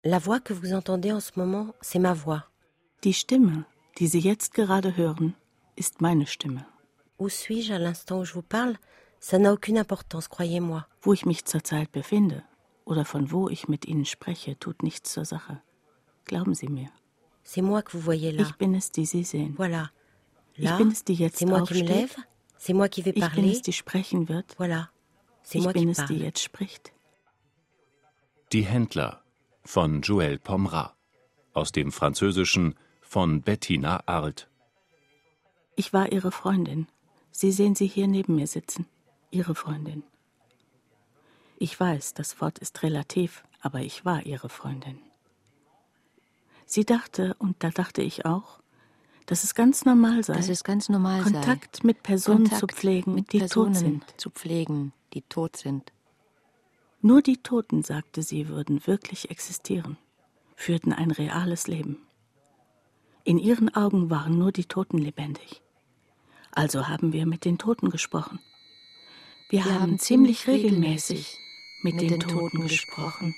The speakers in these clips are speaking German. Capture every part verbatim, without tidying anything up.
La voix que vous entendez en ce moment, c'est ma voix. Die Stimme, die Sie jetzt gerade hören, ist meine Stimme. Où suis-je à l'instant où je vous parle? Ça n'a aucune importance, croyez-moi. Wo ich mich zurzeit befinde oder von wo ich mit Ihnen spreche, tut nichts zur Sache. Glauben Sie mir. C'est moi que vous voyez là. Ich bin es, die Sie sehen. Voilà. Ich Là, bin es, die jetzt c'est moi qui me aufsteht. lève. C'est moi qui vais Ich bin parler. es, die sprechen wird. Voilà. C'est Ich moi qui bin es, die parle. jetzt spricht. Die Händler von Joël Pomera. Aus dem Französischen von Bettina Arlt. Ich war Ihre Freundin. Sie sehen sie hier neben mir sitzen. Ihre Freundin. Ich weiß, das Wort ist relativ, aber ich war Ihre Freundin. Sie dachte, und da dachte ich auch, dass es ganz normal sei, dass es ganz normal Kontakt sei, mit Personen Kontakt zu pflegen, mit die Personen tot sind. zu pflegen, die tot sind. Nur die Toten, sagte sie, würden wirklich existieren, führten ein reales Leben. In ihren Augen waren nur die Toten lebendig. Also haben wir mit den Toten gesprochen. Wir, Wir haben, haben ziemlich ziemlich regelmäßig mit, mit den, den Toten, Toten gesprochen.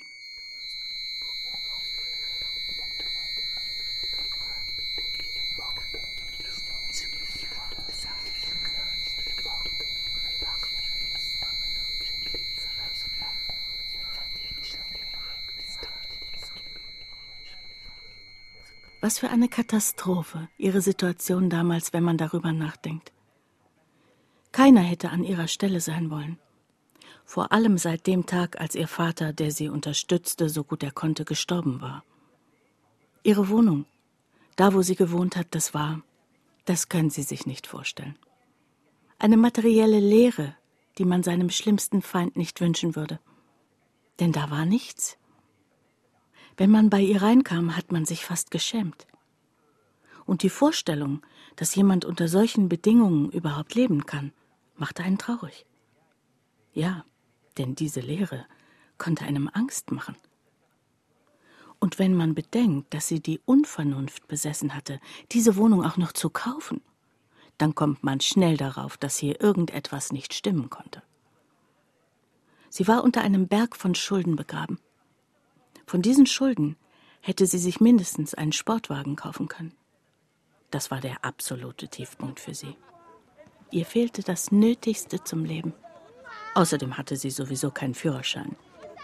Was für eine Katastrophe, ihre Situation damals, wenn man darüber nachdenkt. Keiner hätte an ihrer Stelle sein wollen. Vor allem seit dem Tag, als ihr Vater, der sie unterstützte, so gut er konnte, gestorben war. Ihre Wohnung, da wo sie gewohnt hat, das war, das können Sie sich nicht vorstellen. Eine materielle Leere, die man seinem schlimmsten Feind nicht wünschen würde. Denn da war nichts. Wenn man bei ihr reinkam, hat man sich fast geschämt. Und die Vorstellung, dass jemand unter solchen Bedingungen überhaupt leben kann, machte einen traurig. Ja, denn diese Leere konnte einem Angst machen. Und wenn man bedenkt, dass sie die Unvernunft besessen hatte, diese Wohnung auch noch zu kaufen, dann kommt man schnell darauf, dass hier irgendetwas nicht stimmen konnte. Sie war unter einem Berg von Schulden begraben. Von diesen Schulden hätte sie sich mindestens einen Sportwagen kaufen können. Das war der absolute Tiefpunkt für sie. Ihr fehlte das Nötigste zum Leben. Außerdem hatte sie sowieso keinen Führerschein.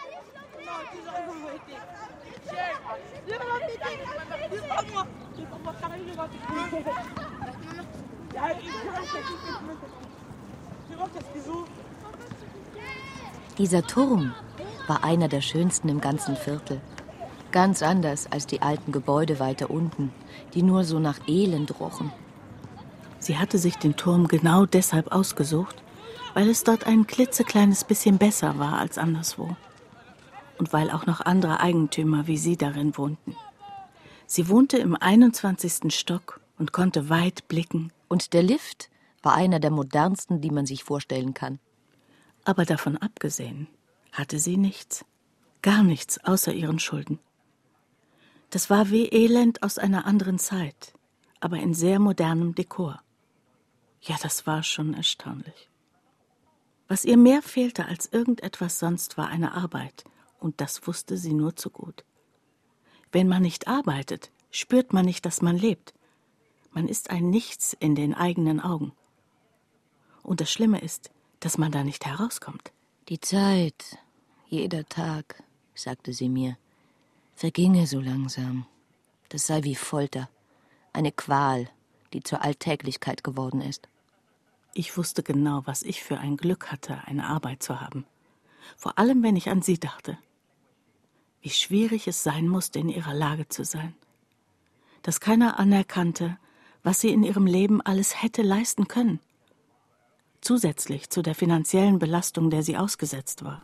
Dieser Turm war einer der schönsten im ganzen Viertel. Ganz anders als die alten Gebäude weiter unten, die nur so nach Elend rochen. Sie hatte sich den Turm genau deshalb ausgesucht, weil es dort ein klitzekleines bisschen besser war als anderswo. Und weil auch noch andere Eigentümer wie sie darin wohnten. Sie wohnte im einundzwanzigsten Stock und konnte weit blicken. Und der Lift war einer der modernsten, die man sich vorstellen kann. Aber davon abgesehen hatte sie nichts, gar nichts außer ihren Schulden. Das war wie Elend aus einer anderen Zeit, aber in sehr modernem Dekor. Ja, das war schon erstaunlich. Was ihr mehr fehlte als irgendetwas sonst, war eine Arbeit, und das wusste sie nur zu gut. Wenn man nicht arbeitet, spürt man nicht, dass man lebt. Man ist ein Nichts in den eigenen Augen. Und das Schlimme ist, dass man da nicht herauskommt. Die Zeit, jeder Tag, sagte sie mir, verginge so langsam. Das sei wie Folter, eine Qual, die zur Alltäglichkeit geworden ist. Ich wusste genau, was ich für ein Glück hatte, eine Arbeit zu haben. Vor allem, wenn ich an sie dachte. Wie schwierig es sein musste, in ihrer Lage zu sein. Dass keiner anerkannte, was sie in ihrem Leben alles hätte leisten können. Zusätzlich zu der finanziellen Belastung, der sie ausgesetzt war.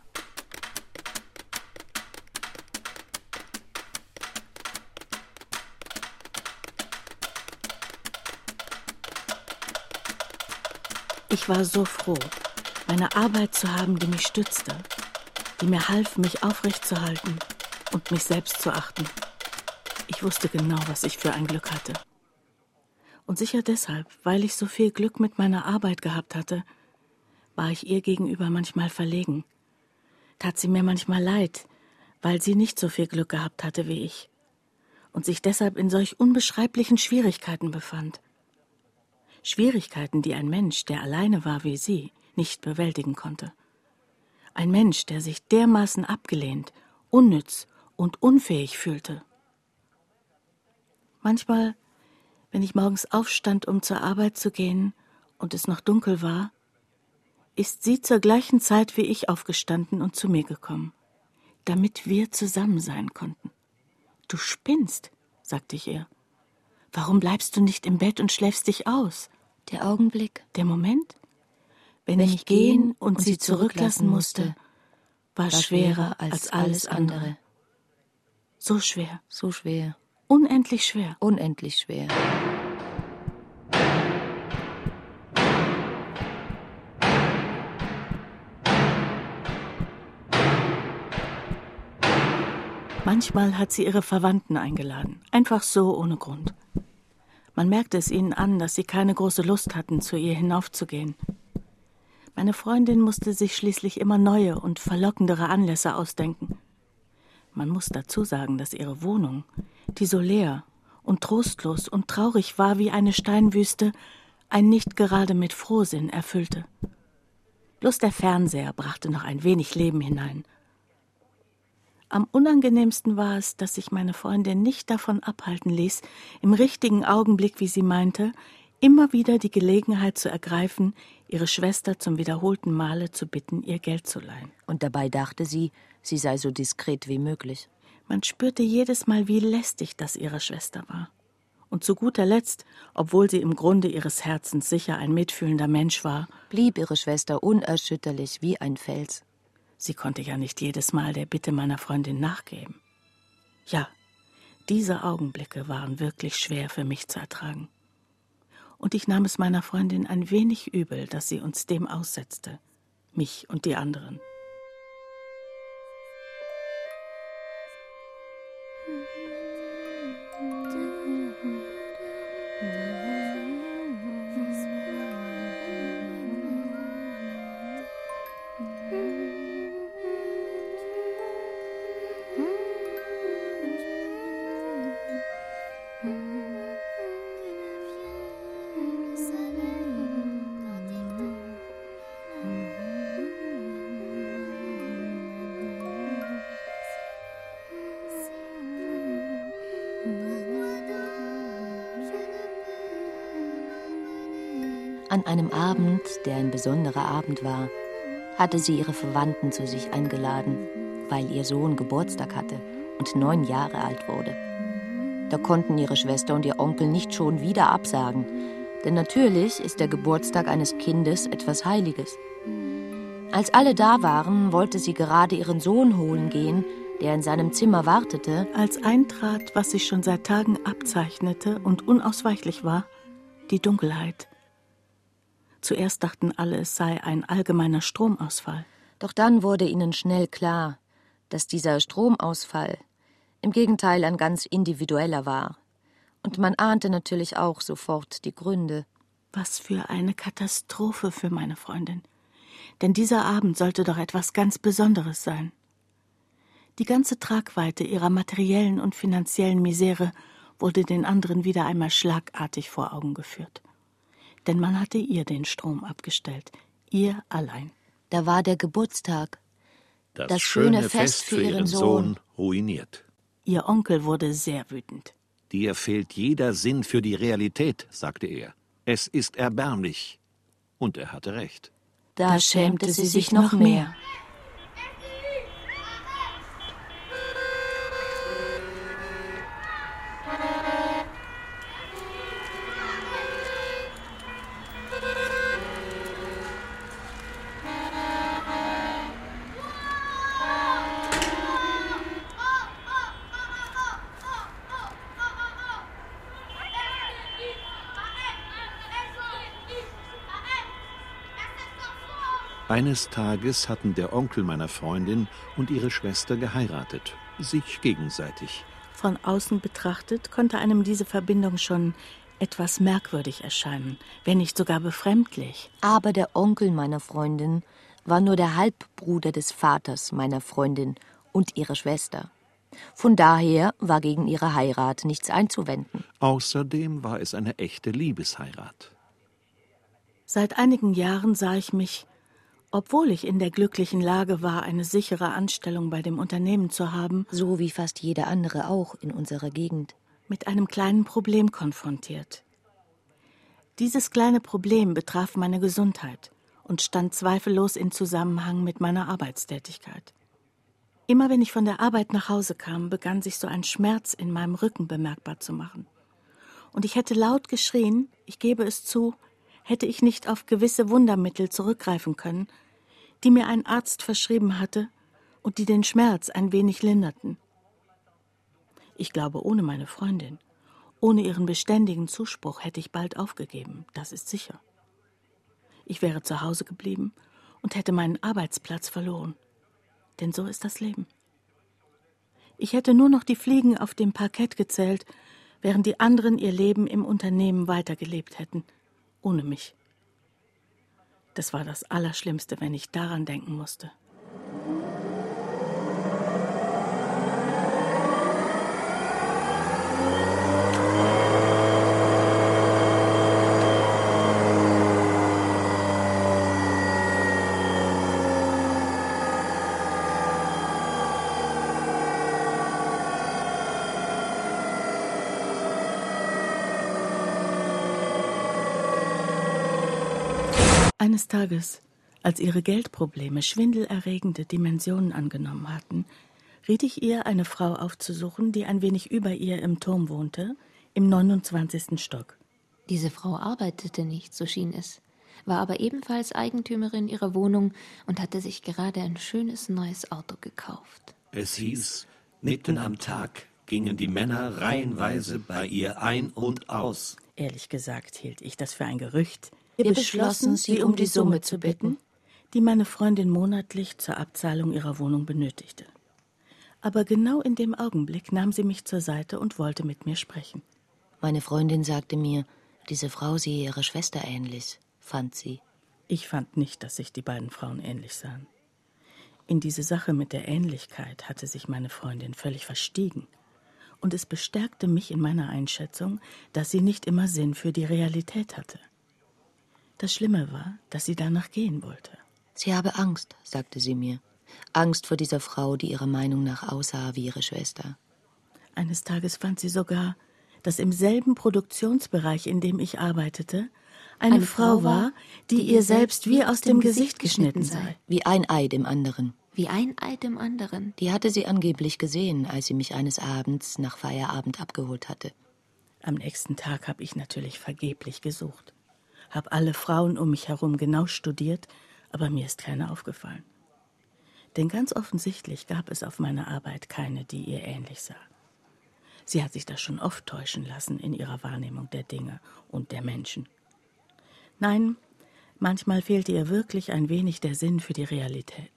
Ich war so froh, eine Arbeit zu haben, die mich stützte, die mir half, mich aufrechtzuerhalten und mich selbst zu achten. Ich wusste genau, was ich für ein Glück hatte. Und sicher deshalb, weil ich so viel Glück mit meiner Arbeit gehabt hatte, war ich ihr gegenüber manchmal verlegen. Tat sie mir manchmal leid, weil sie nicht so viel Glück gehabt hatte wie ich und sich deshalb in solch unbeschreiblichen Schwierigkeiten befand. Schwierigkeiten, die ein Mensch, der alleine war wie sie, nicht bewältigen konnte. Ein Mensch, der sich dermaßen abgelehnt, unnütz und unfähig fühlte. Manchmal, wenn ich morgens aufstand, um zur Arbeit zu gehen und es noch dunkel war, ist sie zur gleichen Zeit wie ich aufgestanden und zu mir gekommen, damit wir zusammen sein konnten. »Du spinnst«, sagte ich ihr. »Warum bleibst du nicht im Bett und schläfst dich aus?« Der Augenblick, der Moment, wenn, wenn ich ich gehen gehen und und sie sie zurücklassen zurücklassen musste, war war schwerer als alles andere. So schwer, So schwer, unendlich schwer. unendlich schwer. Manchmal hat sie ihre Verwandten eingeladen, einfach so ohne Grund. Man merkte es ihnen an, dass sie keine große Lust hatten, zu ihr hinaufzugehen. Meine Freundin musste sich schließlich immer neue und verlockendere Anlässe ausdenken. Man muss dazu sagen, dass ihre Wohnung, die so leer und trostlos und traurig war wie eine Steinwüste, ein nicht gerade mit Frohsinn erfüllte. Bloß der Fernseher brachte noch ein wenig Leben hinein. Am unangenehmsten war es, dass sich meine Freundin nicht davon abhalten ließ, im richtigen Augenblick, wie sie meinte, immer wieder die Gelegenheit zu ergreifen, ihre Schwester zum wiederholten Male zu bitten, ihr Geld zu leihen. Und dabei dachte sie, sie sei so diskret wie möglich. Man spürte jedes Mal, wie lästig das ihrer Schwester war. Und zu guter Letzt, obwohl sie im Grunde ihres Herzens sicher ein mitfühlender Mensch war, Blieb ihre Schwester unerschütterlich wie ein Fels. sie konnte ja nicht jedes Mal der Bitte meiner Freundin nachgeben. Ja, diese Augenblicke waren wirklich schwer für mich zu ertragen. Und ich nahm es meiner Freundin ein wenig übel, dass sie uns dem aussetzte, mich und die anderen. An einem Abend, der ein besonderer Abend war, hatte sie ihre Verwandten zu sich eingeladen, weil ihr Sohn Geburtstag hatte und neun Jahre alt wurde. Da konnten ihre Schwester und ihr Onkel nicht schon wieder absagen, denn natürlich ist der Geburtstag eines Kindes etwas Heiliges. Als alle da waren, wollte sie gerade ihren Sohn holen gehen, der in seinem Zimmer wartete, Als eintrat, was sich schon seit Tagen abzeichnete und unausweichlich war, die Dunkelheit. Zuerst dachten alle, es sei ein allgemeiner Stromausfall. Doch dann wurde ihnen schnell klar, dass dieser Stromausfall im Gegenteil ein ganz individueller war. Und man ahnte natürlich auch sofort die Gründe. Was für eine Katastrophe für meine Freundin. Denn dieser Abend sollte doch etwas ganz Besonderes sein. Die ganze Tragweite ihrer materiellen und finanziellen Misere wurde den anderen wieder einmal schlagartig vor Augen geführt. Denn man hatte ihr den Strom abgestellt, ihr allein. Da war der Geburtstag, Das, Das schöne schöne Fest für ihren Sohn ruiniert. Ihr Onkel wurde sehr wütend. Dir fehlt jeder Sinn für die Realität, sagte er. Es ist erbärmlich. Und er hatte recht. da schämte sie sich noch mehr. Eines Tages hatten der Onkel meiner Freundin und ihre Schwester geheiratet, sich gegenseitig. Von außen betrachtet konnte einem diese Verbindung schon etwas merkwürdig erscheinen, wenn nicht sogar befremdlich. Aber der Onkel meiner Freundin war nur der Halbbruder des Vaters meiner Freundin und ihre Schwester. Von daher war gegen ihre Heirat nichts einzuwenden. Außerdem war es eine echte Liebesheirat. Seit einigen Jahren sah ich mich, obwohl ich in der glücklichen Lage war, eine sichere Anstellung bei dem Unternehmen zu haben, So wie fast jeder andere auch in unserer Gegend. mit einem kleinen Problem konfrontiert. Dieses kleine Problem betraf meine Gesundheit und stand zweifellos in Zusammenhang mit meiner Arbeitstätigkeit. Immer wenn ich von der Arbeit nach Hause kam, begann sich so ein Schmerz in meinem Rücken bemerkbar zu machen. Und ich hätte laut geschrien, ich gebe es zu, hätte ich nicht auf gewisse Wundermittel zurückgreifen können, die mir ein Arzt verschrieben hatte und die den Schmerz ein wenig linderten. Ich glaube, ohne meine Freundin, ohne ihren beständigen Zuspruch hätte ich bald aufgegeben, das ist sicher. Ich wäre zu Hause geblieben und hätte meinen Arbeitsplatz verloren. Denn so ist das Leben. Ich hätte nur noch die Fliegen auf dem Parkett gezählt, während die anderen ihr Leben im Unternehmen weitergelebt hätten, ohne mich. Das war das Allerschlimmste, wenn ich daran denken musste. Eines Tages, als ihre Geldprobleme schwindelerregende Dimensionen angenommen hatten, riet ich ihr, eine Frau aufzusuchen, die ein wenig über ihr im Turm wohnte, im neunundzwanzigsten Stock. Diese Frau arbeitete nicht, so schien es, war aber ebenfalls Eigentümerin ihrer Wohnung und hatte sich gerade ein schönes neues Auto gekauft. Es hieß, mitten am Tag gingen die Männer reihenweise bei ihr ein und aus. Ehrlich gesagt hielt ich das für ein Gerücht. Wir beschlossen, sie um die Summe zu bitten, die meine Freundin monatlich zur Abzahlung ihrer Wohnung benötigte. Aber genau in dem Augenblick nahm sie mich zur Seite und wollte mit mir sprechen. Meine Freundin sagte mir, diese Frau sehe ihrer Schwester ähnlich, fand sie. Ich fand nicht, dass sich die beiden Frauen ähnlich sahen. In diese Sache mit der Ähnlichkeit hatte sich meine Freundin völlig verstiegen. Und es bestärkte mich in meiner Einschätzung, dass sie nicht immer Sinn für die Realität hatte. Das Schlimme war, dass sie danach gehen wollte. Sie habe Angst, sagte sie mir. Angst vor dieser Frau, die ihrer Meinung nach aussah wie ihre Schwester. Eines Tages fand sie sogar, dass im selben Produktionsbereich, in dem ich arbeitete, eine, eine Frau war, die ihr selbst wie aus dem Gesicht geschnitten sei. Wie ein Ei dem anderen. Wie ein Ei dem anderen. Die hatte sie angeblich gesehen, als sie mich eines Abends nach Feierabend abgeholt hatte. Am nächsten Tag habe ich natürlich vergeblich gesucht. Habe alle Frauen um mich herum genau studiert, aber mir ist keine aufgefallen. Denn ganz offensichtlich gab es auf meiner Arbeit keine, die ihr ähnlich sah. Sie hat sich da schon oft täuschen lassen in ihrer Wahrnehmung der Dinge und der Menschen. Nein, manchmal fehlte ihr wirklich ein wenig der Sinn für die Realität.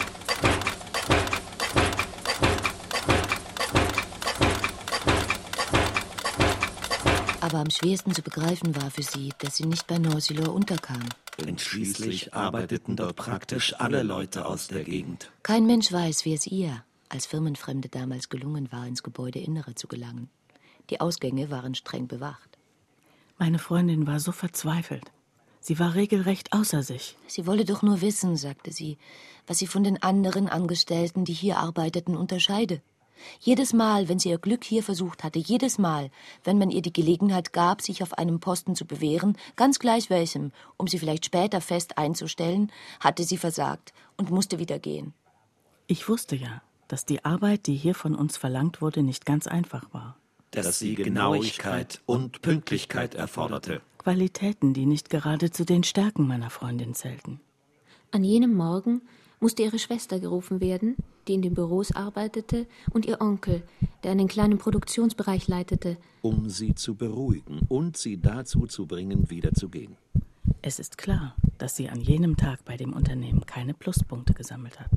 Aber am schwersten zu begreifen war für sie, dass sie nicht bei Norsylor unterkam. Denn schließlich arbeiteten dort praktisch alle Leute aus der Gegend. Kein Mensch weiß, wie es ihr als Firmenfremde damals gelungen war, ins Gebäudeinnere zu gelangen. Die Ausgänge waren streng bewacht. Meine Freundin war so verzweifelt. Sie war regelrecht außer sich. Sie wolle doch nur wissen, sagte sie, was sie von den anderen Angestellten, die hier arbeiteten, unterscheide. Jedes Mal, wenn sie ihr Glück hier versucht hatte, jedes Mal, wenn man ihr die Gelegenheit gab, sich auf einem Posten zu bewähren, ganz gleich welchem, um sie vielleicht später fest einzustellen, hatte sie versagt und musste wieder gehen. Ich wusste ja, dass die Arbeit, die hier von uns verlangt wurde, nicht ganz einfach war. Dass sie Genauigkeit und Pünktlichkeit erforderte. Qualitäten, die nicht gerade zu den Stärken meiner Freundin zählten. An jenem Morgen musste ihre Schwester gerufen werden, die in den Büros arbeitete, und ihr Onkel, der einen kleinen Produktionsbereich leitete, um sie zu beruhigen und sie dazu zu bringen, wieder zu gehen. Es ist klar, dass sie an jenem Tag bei dem Unternehmen keine Pluspunkte gesammelt hat.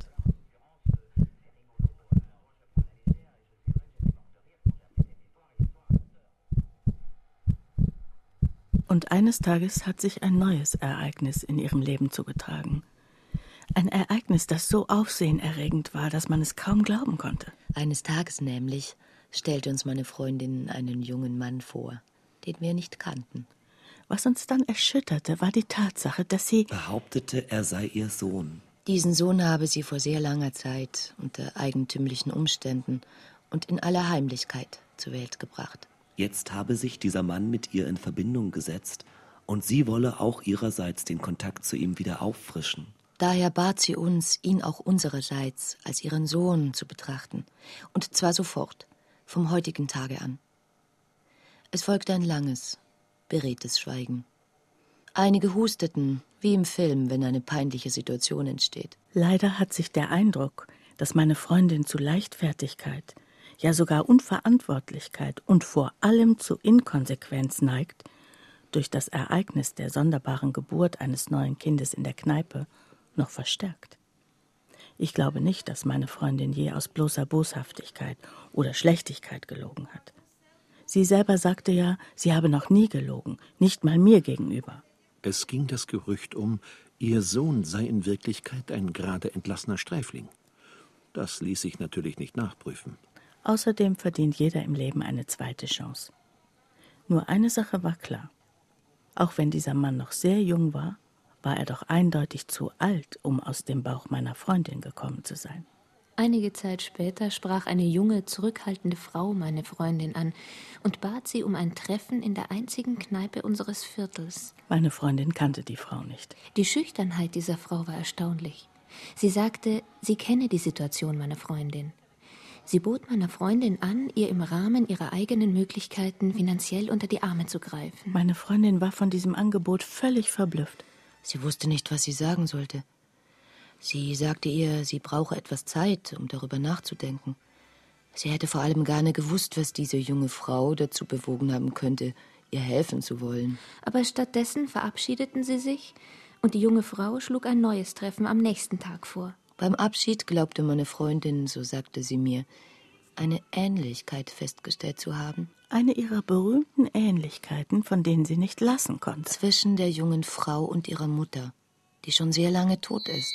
Und eines Tages hat sich ein neues Ereignis in ihrem Leben zugetragen. Ein Ereignis, das so aufsehenerregend war, dass man es kaum glauben konnte. Eines Tages nämlich stellte uns meine Freundin einen jungen Mann vor, den wir nicht kannten. Was uns dann erschütterte, war die Tatsache, dass sie behauptete, er sei ihr Sohn. Diesen Sohn habe sie vor sehr langer Zeit unter eigentümlichen Umständen und in aller Heimlichkeit zur Welt gebracht. Jetzt habe sich dieser Mann mit ihr in Verbindung gesetzt und sie wolle auch ihrerseits den Kontakt zu ihm wieder auffrischen. Daher bat sie uns, ihn auch unsererseits als ihren Sohn zu betrachten, und zwar sofort, vom heutigen Tage an. Es folgte ein langes, beredtes Schweigen. Einige husteten, wie im Film, wenn eine peinliche Situation entsteht. Leider hat sich der Eindruck, dass meine Freundin zu Leichtfertigkeit, ja sogar Unverantwortlichkeit und vor allem zu Inkonsequenz neigt, durch das Ereignis der sonderbaren Geburt eines neuen Kindes in der Kneipe noch verstärkt. Ich glaube nicht, dass meine Freundin je aus bloßer Boshaftigkeit oder Schlechtigkeit gelogen hat. Sie selber sagte ja, sie habe noch nie gelogen, nicht mal mir gegenüber. Es ging das Gerücht um, ihr Sohn sei in Wirklichkeit ein gerade entlassener Sträfling. Das ließ sich natürlich nicht nachprüfen. Außerdem verdient jeder im Leben eine zweite Chance. Nur eine Sache war klar. Auch wenn dieser Mann noch sehr jung war, war er doch eindeutig zu alt, um aus dem Bauch meiner Freundin gekommen zu sein. Einige Zeit später sprach eine junge, zurückhaltende Frau meine Freundin an und bat sie um ein Treffen in der einzigen Kneipe unseres Viertels. Meine Freundin kannte die Frau nicht. Die Schüchternheit dieser Frau war erstaunlich. Sie sagte, sie kenne die Situation meiner Freundin. Sie bot meiner Freundin an, ihr im Rahmen ihrer eigenen Möglichkeiten finanziell unter die Arme zu greifen. Meine Freundin war von diesem Angebot völlig verblüfft. Sie wusste nicht, was sie sagen sollte. Sie sagte ihr, sie brauche etwas Zeit, um darüber nachzudenken. Sie hätte vor allem gerne gewusst, was diese junge Frau dazu bewogen haben könnte, ihr helfen zu wollen. Aber stattdessen verabschiedeten sie sich und die junge Frau schlug ein neues Treffen am nächsten Tag vor. Beim Abschied glaubte meine Freundin, so sagte sie mir, eine Ähnlichkeit festgestellt zu haben. Eine ihrer berühmten Ähnlichkeiten, von denen sie nicht lassen konnte. Zwischen der jungen Frau und ihrer Mutter, die schon sehr lange tot ist.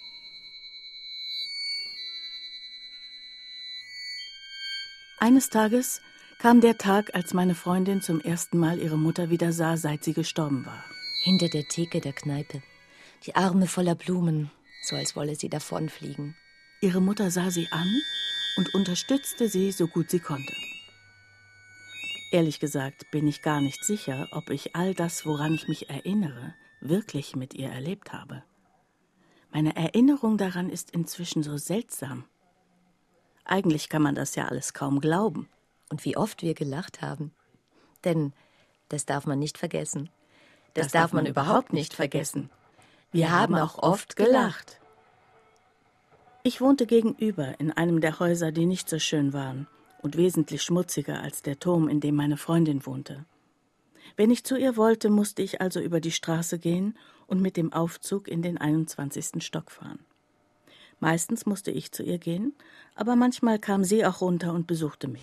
Eines Tages kam der Tag, als meine Freundin zum ersten Mal ihre Mutter wieder sah, seit sie gestorben war. Hinter der Theke der Kneipe, die Arme voller Blumen, so als wolle sie davonfliegen. Ihre Mutter sah sie an und unterstützte sie, so gut sie konnte. Ehrlich gesagt bin ich gar nicht sicher, ob ich all das, woran ich mich erinnere, wirklich mit ihr erlebt habe. Meine Erinnerung daran ist inzwischen so seltsam. Eigentlich kann man das ja alles kaum glauben. Und wie oft wir gelacht haben. Denn das darf man nicht vergessen. Das, Das darf, darf man man überhaupt nicht vergessen. Wir haben auch oft gelacht. Ich wohnte gegenüber in einem der Häuser, die nicht so schön waren und wesentlich schmutziger als der Turm, in dem meine Freundin wohnte. Wenn ich zu ihr wollte, musste ich also über die Straße gehen und mit dem Aufzug in den einundzwanzigsten Stock fahren. Meistens musste ich zu ihr gehen, aber manchmal kam sie auch runter und besuchte mich.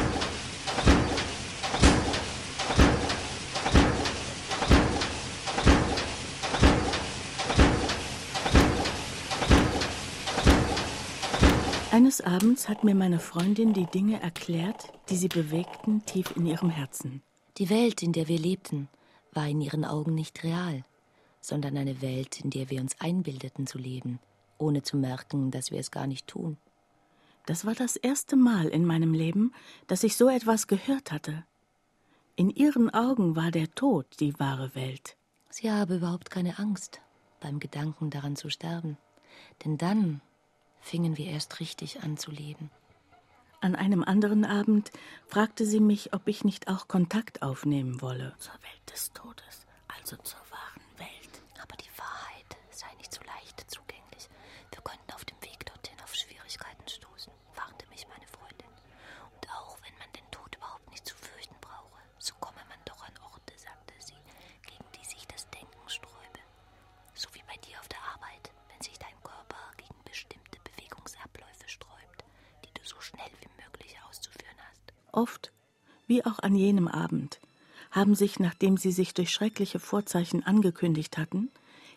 Eines Abends hat mir meine Freundin die Dinge erklärt, die sie bewegten tief in ihrem Herzen. Die Welt, in der wir lebten, war in ihren Augen nicht real, sondern eine Welt, in der wir uns einbildeten zu leben, ohne zu merken, dass wir es gar nicht tun. Das war das erste Mal in meinem Leben, dass ich so etwas gehört hatte. In ihren Augen war der Tod die wahre Welt. Sie habe überhaupt keine Angst beim Gedanken daran zu sterben, denn dann fingen wir erst richtig an zu leben. An einem anderen Abend fragte sie mich, ob ich nicht auch Kontakt aufnehmen wolle. Zur Welt des Todes, also zur wahren Welt. Aber die Wahrheit sei nicht so leicht zugänglich. Wir könnten auf dem Weg dorthin auf Schwierigkeiten stoßen, warnte mich meine Freundin. Und auch wenn man den Tod überhaupt nicht zu fürchten brauche, so komme man doch an Orte, sagte sie, gegen die sich das Denken sträube. So wie bei dir auf der Arbeit, wenn sich dein Körper gegen bestimmte Bewegungsabläufe sträubt, die du so schnell wie möglich auszuführen hast. Oft, wie auch an jenem Abend, haben sich, nachdem sie sich durch schreckliche Vorzeichen angekündigt hatten,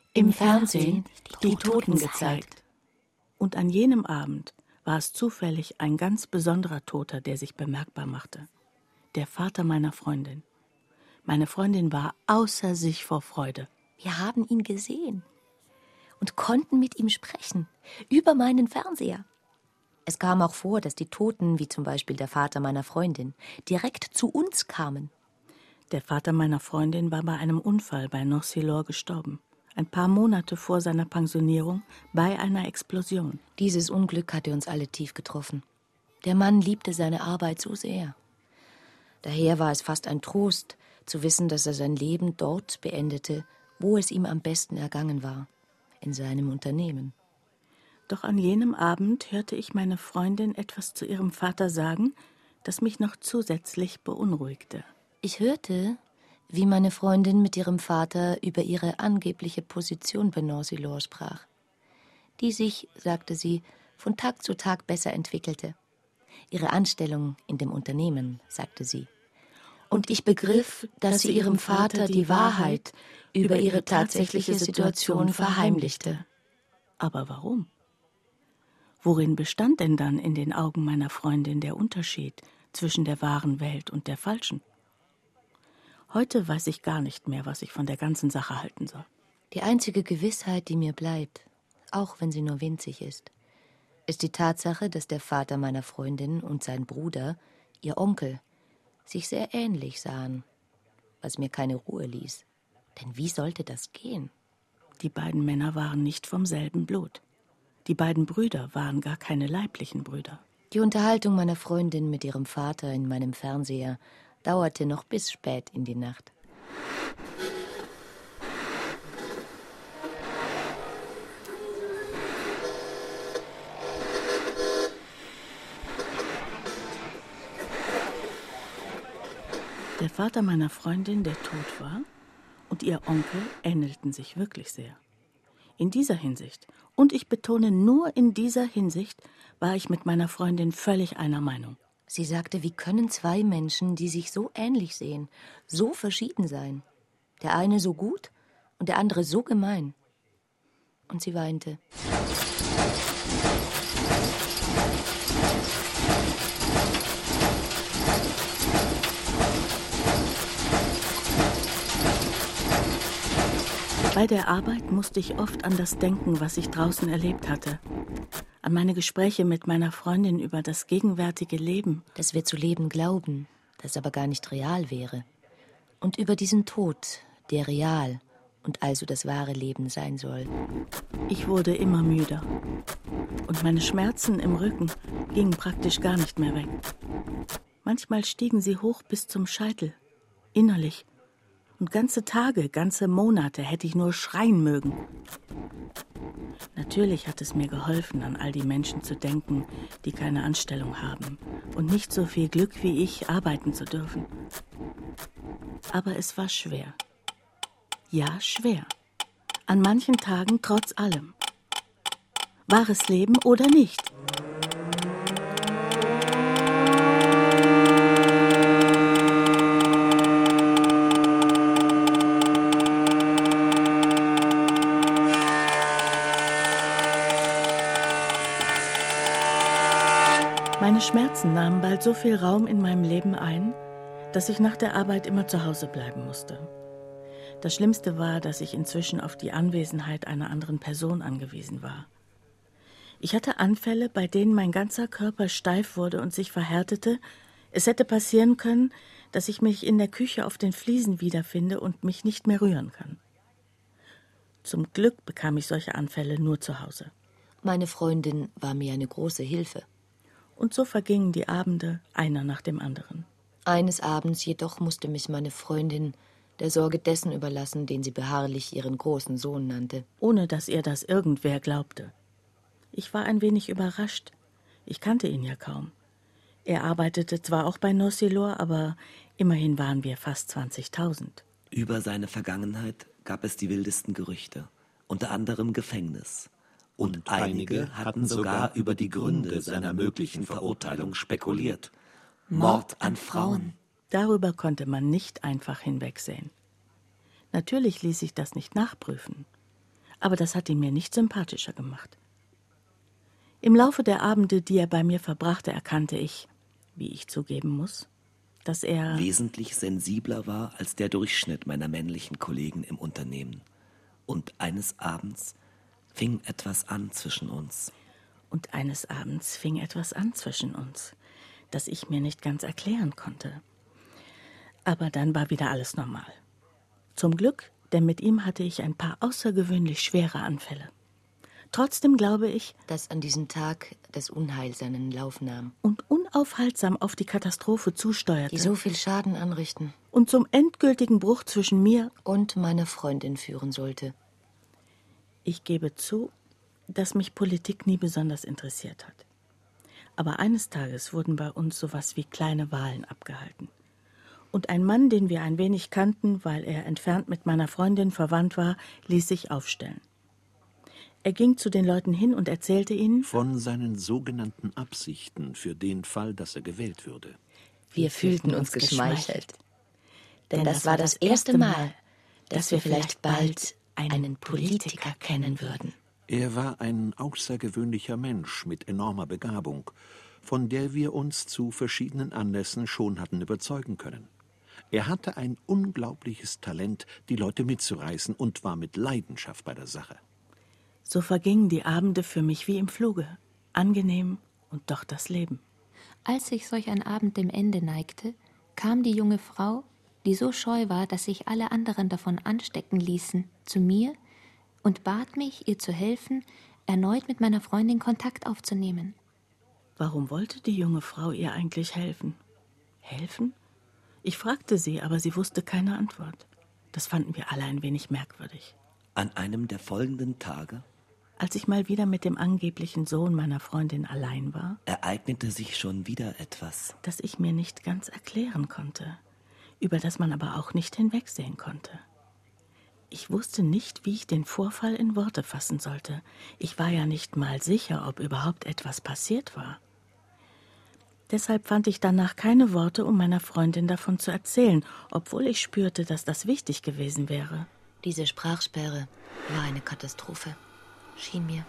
im Fernsehen die Toten gezeigt. Und an jenem Abend war es zufällig ein ganz besonderer Toter, der sich bemerkbar machte. Der Vater meiner Freundin. Meine Freundin war außer sich vor Freude. Wir haben ihn gesehen und konnten mit ihm sprechen, über meinen Fernseher. Es kam auch vor, dass die Toten, wie zum Beispiel der Vater meiner Freundin, direkt zu uns kamen. Der Vater meiner Freundin war bei einem Unfall bei Norsylor gestorben. Ein paar Monate vor seiner Pensionierung bei einer Explosion. Dieses Unglück hatte uns alle tief getroffen. Der Mann liebte seine Arbeit so sehr. Daher war es fast ein Trost, zu wissen, dass er sein Leben dort beendete, wo es ihm am besten ergangen war, in seinem Unternehmen. Doch an jenem Abend hörte ich meine Freundin etwas zu ihrem Vater sagen, das mich noch zusätzlich beunruhigte. Ich hörte, wie meine Freundin mit ihrem Vater über ihre angebliche Position bei Norsylor sprach, die sich, sagte sie, von Tag zu Tag besser entwickelte. Ihre Anstellung in dem Unternehmen, sagte sie. Und ich begriff, dass sie ihrem Vater die Wahrheit über ihre tatsächliche Situation verheimlichte. Aber warum? Worin bestand denn dann in den Augen meiner Freundin der Unterschied zwischen der wahren Welt und der falschen? Heute weiß ich gar nicht mehr, was ich von der ganzen Sache halten soll. Die einzige Gewissheit, die mir bleibt, auch wenn sie nur winzig ist, ist die Tatsache, dass der Vater meiner Freundin und sein Bruder, ihr Onkel, sich sehr ähnlich sahen, was mir keine Ruhe ließ. Denn wie sollte das gehen? Die beiden Männer waren nicht vom selben Blut. Die beiden Brüder waren gar keine leiblichen Brüder. Die Unterhaltung meiner Freundin mit ihrem Vater in meinem Fernseher dauerte noch bis spät in die Nacht. Der Vater meiner Freundin, der tot war, und ihr Onkel ähnelten sich wirklich sehr. In dieser Hinsicht, und ich betone nur in dieser Hinsicht, war ich mit meiner Freundin völlig einer Meinung. Sie sagte, wie können zwei Menschen, die sich so ähnlich sehen, so verschieden sein? Der eine so gut und der andere so gemein. Und sie weinte. Bei der Arbeit musste ich oft an das denken, was ich draußen erlebt hatte. An meine Gespräche mit meiner Freundin über das gegenwärtige Leben. Dass wir zu leben glauben, das aber gar nicht real wäre. Und über diesen Tod, der real und also das wahre Leben sein soll. Ich wurde immer müder. Und meine Schmerzen im Rücken gingen praktisch gar nicht mehr weg. Manchmal stiegen sie hoch bis zum Scheitel, innerlich. Und ganze Tage, ganze Monate hätte ich nur schreien mögen. Natürlich hat es mir geholfen, an all die Menschen zu denken, die keine Anstellung haben und nicht so viel Glück wie ich, arbeiten zu dürfen. Aber es war schwer. Ja, schwer. An manchen Tagen trotz allem. Wahres Leben oder nicht? Meine Schmerzen nahmen bald so viel Raum in meinem Leben ein, dass ich nach der Arbeit immer zu Hause bleiben musste. Das Schlimmste war, dass ich inzwischen auf die Anwesenheit einer anderen Person angewiesen war. Ich hatte Anfälle, bei denen mein ganzer Körper steif wurde und sich verhärtete. Es hätte passieren können, dass ich mich in der Küche auf den Fliesen wiederfinde und mich nicht mehr rühren kann. Zum Glück bekam ich solche Anfälle nur zu Hause. Meine Freundin war mir eine große Hilfe. Und so vergingen die Abende, einer nach dem anderen. Eines Abends jedoch musste mich meine Freundin der Sorge dessen überlassen, den sie beharrlich ihren großen Sohn nannte. Ohne dass ihr das irgendwer glaubte. Ich war ein wenig überrascht. Ich kannte ihn ja kaum. Er arbeitete zwar auch bei Norsylor, aber immerhin waren wir fast zwanzigtausend. Über seine Vergangenheit gab es die wildesten Gerüchte, unter anderem Gefängnis. Und, Und einige hatten sogar über die Gründe seiner möglichen Verurteilung spekuliert. Mord an Frauen. Darüber konnte man nicht einfach hinwegsehen. Natürlich ließ sich das nicht nachprüfen. Aber das hat ihn mir nicht sympathischer gemacht. Im Laufe der Abende, die er bei mir verbrachte, erkannte ich, wie ich zugeben muss, dass er wesentlich sensibler war als der Durchschnitt meiner männlichen Kollegen im Unternehmen. Und eines Abends fing etwas an zwischen uns. Und eines Abends fing etwas an zwischen uns, das ich mir nicht ganz erklären konnte. Aber dann war wieder alles normal. Zum Glück, denn mit ihm hatte ich ein paar außergewöhnlich schwere Anfälle. Trotzdem glaube ich, dass an diesem Tag das Unheil seinen Lauf nahm. Und unaufhaltsam auf die Katastrophe zusteuerte. Die so viel Schaden anrichten. Und zum endgültigen Bruch zwischen mir und meiner Freundin führen sollte. Ich gebe zu, dass mich Politik nie besonders interessiert hat. Aber eines Tages wurden bei uns sowas wie kleine Wahlen abgehalten. Und ein Mann, den wir ein wenig kannten, weil er entfernt mit meiner Freundin verwandt war, ließ sich aufstellen. Er ging zu den Leuten hin und erzählte ihnen von seinen sogenannten Absichten für den Fall, dass er gewählt würde. Wir, wir fühlten uns geschmeichelt. Denn das war das erste Mal, dass wir vielleicht bald einen Politiker kennen würden. Er war ein außergewöhnlicher Mensch mit enormer Begabung, von der wir uns zu verschiedenen Anlässen schon hatten überzeugen können. Er hatte ein unglaubliches Talent, die Leute mitzureißen, und war mit Leidenschaft bei der Sache. So vergingen die Abende für mich wie im Fluge, angenehm und doch das Leben. Als sich solch ein Abend dem Ende neigte, kam die junge Frau, die so scheu war, dass sich alle anderen davon anstecken ließen, zu mir und bat mich, ihr zu helfen, erneut mit meiner Freundin Kontakt aufzunehmen. Warum wollte die junge Frau ihr eigentlich helfen? Helfen? Ich fragte sie, aber sie wusste keine Antwort. Das fanden wir alle ein wenig merkwürdig. An einem der folgenden Tage, als ich mal wieder mit dem angeblichen Sohn meiner Freundin allein war, ereignete sich schon wieder etwas, das ich mir nicht ganz erklären konnte, über das man aber auch nicht hinwegsehen konnte. Ich wusste nicht, wie ich den Vorfall in Worte fassen sollte. Ich war ja nicht mal sicher, ob überhaupt etwas passiert war. Deshalb fand ich danach keine Worte, um meiner Freundin davon zu erzählen, obwohl ich spürte, dass das wichtig gewesen wäre. Diese Sprachsperre war eine Katastrophe, schien mir.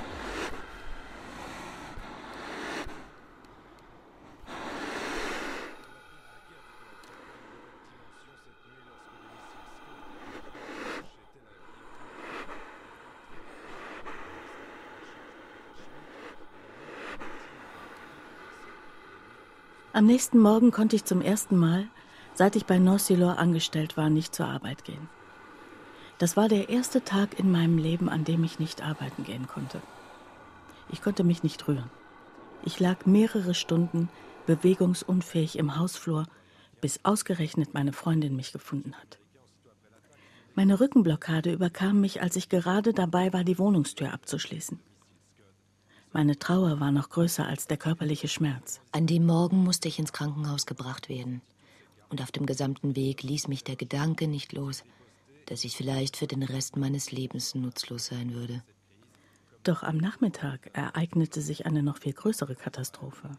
Am nächsten Morgen konnte ich zum ersten Mal, seit ich bei Nocelor angestellt war, nicht zur Arbeit gehen. Das war der erste Tag in meinem Leben, an dem ich nicht arbeiten gehen konnte. Ich konnte mich nicht rühren. Ich lag mehrere Stunden bewegungsunfähig im Hausflur, bis ausgerechnet meine Freundin mich gefunden hat. Meine Rückenblockade überkam mich, als ich gerade dabei war, die Wohnungstür abzuschließen. Meine Trauer war noch größer als der körperliche Schmerz. An dem Morgen musste ich ins Krankenhaus gebracht werden. Und auf dem gesamten Weg ließ mich der Gedanke nicht los, dass ich vielleicht für den Rest meines Lebens nutzlos sein würde. Doch am Nachmittag ereignete sich eine noch viel größere Katastrophe.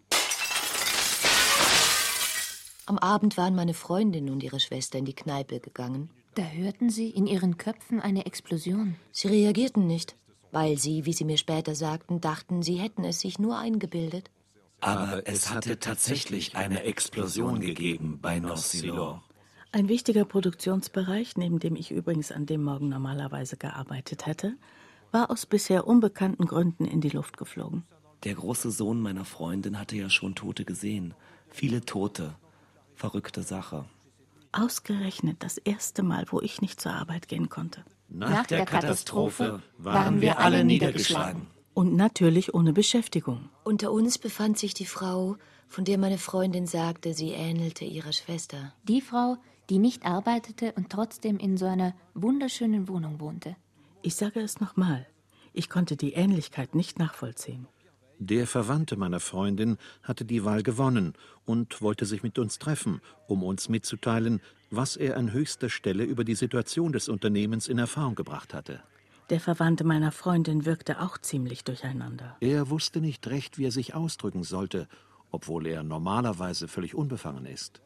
Am Abend waren meine Freundin und ihre Schwester in die Kneipe gegangen. Da hörten sie in ihren Köpfen eine Explosion. Sie reagierten nicht, weil sie, wie sie mir später sagten, dachten, sie hätten es sich nur eingebildet. Aber es hatte tatsächlich eine Explosion gegeben bei Nocelor. Ein wichtiger Produktionsbereich, neben dem ich übrigens an dem Morgen normalerweise gearbeitet hätte, war aus bisher unbekannten Gründen in die Luft geflogen. Der große Sohn meiner Freundin hatte ja schon Tote gesehen. Viele Tote. Verrückte Sache. Ausgerechnet das erste Mal, wo ich nicht zur Arbeit gehen konnte. Nach, Nach der, der Katastrophe, Katastrophe waren wir alle niedergeschlagen. Und natürlich ohne Beschäftigung. Unter uns befand sich die Frau, von der meine Freundin sagte, sie ähnelte ihrer Schwester. Die Frau, die nicht arbeitete und trotzdem in so einer wunderschönen Wohnung wohnte. Ich sage es nochmal, ich konnte die Ähnlichkeit nicht nachvollziehen. Der Verwandte meiner Freundin hatte die Wahl gewonnen und wollte sich mit uns treffen, um uns mitzuteilen, was er an höchster Stelle über die Situation des Unternehmens in Erfahrung gebracht hatte. Der Verwandte meiner Freundin wirkte auch ziemlich durcheinander. Er wusste nicht recht, wie er sich ausdrücken sollte, obwohl er normalerweise völlig unbefangen ist.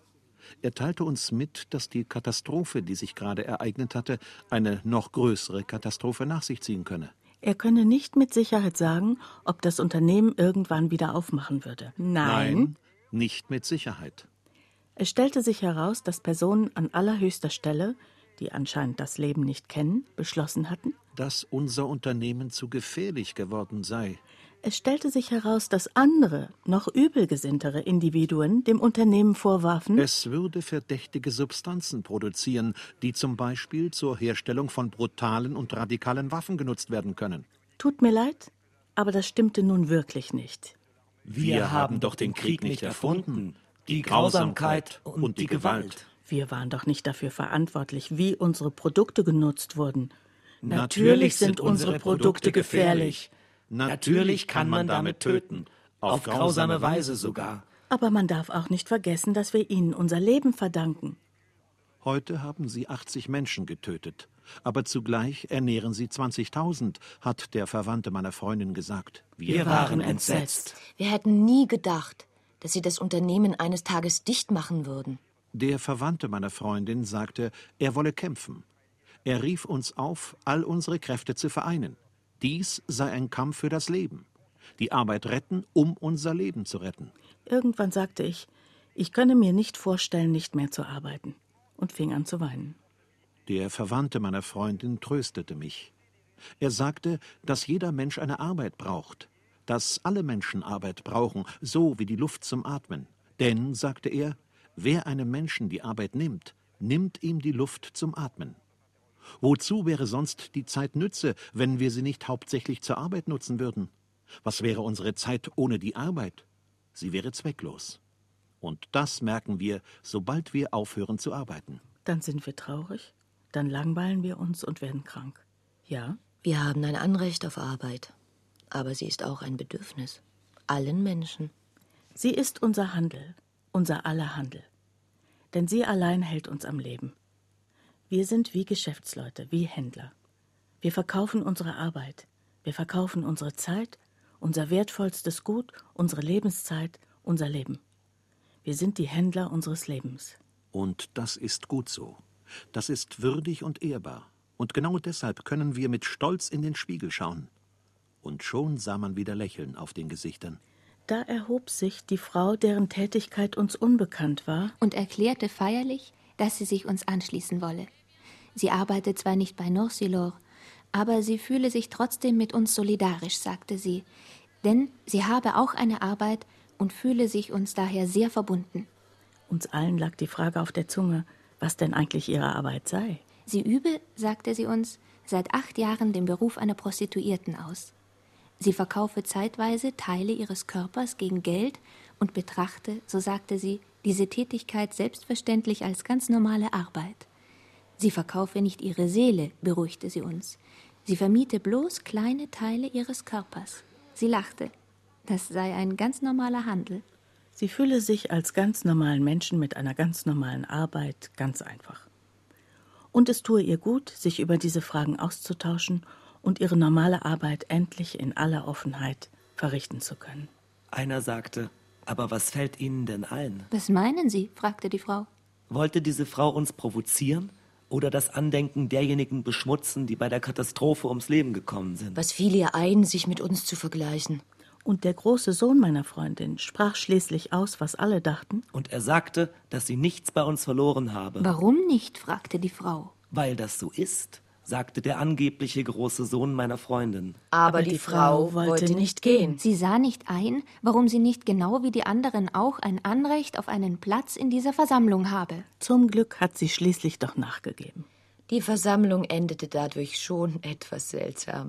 Er teilte uns mit, dass die Katastrophe, die sich gerade ereignet hatte, eine noch größere Katastrophe nach sich ziehen könne. Er könne nicht mit Sicherheit sagen, ob das Unternehmen irgendwann wieder aufmachen würde. Nein, Nein, nicht mit Sicherheit. Es stellte sich heraus, dass Personen an allerhöchster Stelle, die anscheinend das Leben nicht kennen, beschlossen hatten, dass unser Unternehmen zu gefährlich geworden sei. Es stellte sich heraus, dass andere, noch übelgesinntere Individuen dem Unternehmen vorwarfen, es würde verdächtige Substanzen produzieren, die zum Beispiel zur Herstellung von brutalen und radikalen Waffen genutzt werden können. Tut mir leid, aber das stimmte nun wirklich nicht. Wir haben doch den Krieg nicht erfunden, die Grausamkeit und die Gewalt. Wir waren doch nicht dafür verantwortlich, wie unsere Produkte genutzt wurden. Natürlich sind unsere Produkte gefährlich. Natürlich kann man damit töten, auf grausame Weise sogar. Aber man darf auch nicht vergessen, dass wir ihnen unser Leben verdanken. Heute haben sie achtzig Menschen getötet, aber zugleich ernähren sie zwanzigtausend, hat der Verwandte meiner Freundin gesagt. Wir, Wir waren entsetzt. Wir hätten nie gedacht, dass sie das Unternehmen eines Tages dicht machen würden. Der Verwandte meiner Freundin sagte, er wolle kämpfen. Er rief uns auf, all unsere Kräfte zu vereinen. Dies sei ein Kampf für das Leben. Die Arbeit retten, um unser Leben zu retten. Irgendwann sagte ich, ich könne mir nicht vorstellen, nicht mehr zu arbeiten, und fing an zu weinen. Der Verwandte meiner Freundin tröstete mich. Er sagte, dass jeder Mensch eine Arbeit braucht, dass alle Menschen Arbeit brauchen, so wie die Luft zum Atmen. Denn, sagte er, wer einem Menschen die Arbeit nimmt, nimmt ihm die Luft zum Atmen. Wozu wäre sonst die Zeit nütze, wenn wir sie nicht hauptsächlich zur Arbeit nutzen würden? Was wäre unsere Zeit ohne die Arbeit? Sie wäre zwecklos. Und das merken wir, sobald wir aufhören zu arbeiten. Dann sind wir traurig, dann langweilen wir uns und werden krank. Ja? Wir haben ein Anrecht auf Arbeit, aber sie ist auch ein Bedürfnis. Allen Menschen. Sie ist unser Handel, unser aller Handel. Denn sie allein hält uns am Leben. Wir sind wie Geschäftsleute, wie Händler. Wir verkaufen unsere Arbeit, wir verkaufen unsere Zeit, unser wertvollstes Gut, unsere Lebenszeit, unser Leben. Wir sind die Händler unseres Lebens. Und das ist gut so. Das ist würdig und ehrbar. Und genau deshalb können wir mit Stolz in den Spiegel schauen. Und schon sah man wieder Lächeln auf den Gesichtern. Da erhob sich die Frau, deren Tätigkeit uns unbekannt war, und erklärte feierlich, dass sie sich uns anschließen wolle. Sie arbeite zwar nicht bei Noursilor, aber sie fühle sich trotzdem mit uns solidarisch, sagte sie, denn sie habe auch eine Arbeit und fühle sich uns daher sehr verbunden. Uns allen lag die Frage auf der Zunge, was denn eigentlich ihre Arbeit sei. Sie übe, sagte sie uns, seit acht Jahren den Beruf einer Prostituierten aus. Sie verkaufe zeitweise Teile ihres Körpers gegen Geld und betrachte, so sagte sie, diese Tätigkeit selbstverständlich als ganz normale Arbeit. Sie verkaufe nicht ihre Seele, beruhigte sie uns. Sie vermiete bloß kleine Teile ihres Körpers. Sie lachte. Das sei ein ganz normaler Handel. Sie fühle sich als ganz normalen Menschen mit einer ganz normalen Arbeit ganz einfach. Und es tue ihr gut, sich über diese Fragen auszutauschen und ihre normale Arbeit endlich in aller Offenheit verrichten zu können. Einer sagte, aber was fällt Ihnen denn ein? Was meinen Sie? Fragte die Frau. Wollte diese Frau uns provozieren oder das Andenken derjenigen beschmutzen, die bei der Katastrophe ums Leben gekommen sind? Was fiel ihr ein, sich mit uns zu vergleichen? Und der große Sohn meiner Freundin sprach schließlich aus, was alle dachten. Und er sagte, dass sie nichts bei uns verloren habe. Warum nicht? Fragte die Frau. Weil das so ist, sagte der angebliche große Sohn meiner Freundin. Aber, Aber die, die Frau, Frau wollte nicht gehen. Sie sah nicht ein, warum sie nicht genau wie die anderen auch ein Anrecht auf einen Platz in dieser Versammlung habe. Zum Glück hat sie schließlich doch nachgegeben. Die Versammlung endete dadurch schon etwas seltsam.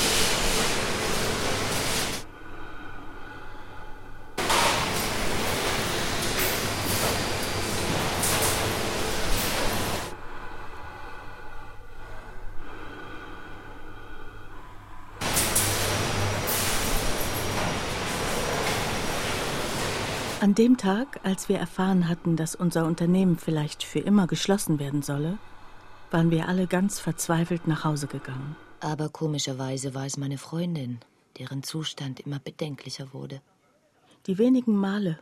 An dem Tag, als wir erfahren hatten, dass unser Unternehmen vielleicht für immer geschlossen werden solle, waren wir alle ganz verzweifelt nach Hause gegangen. Aber komischerweise war es meine Freundin, deren Zustand immer bedenklicher wurde. Die wenigen Male,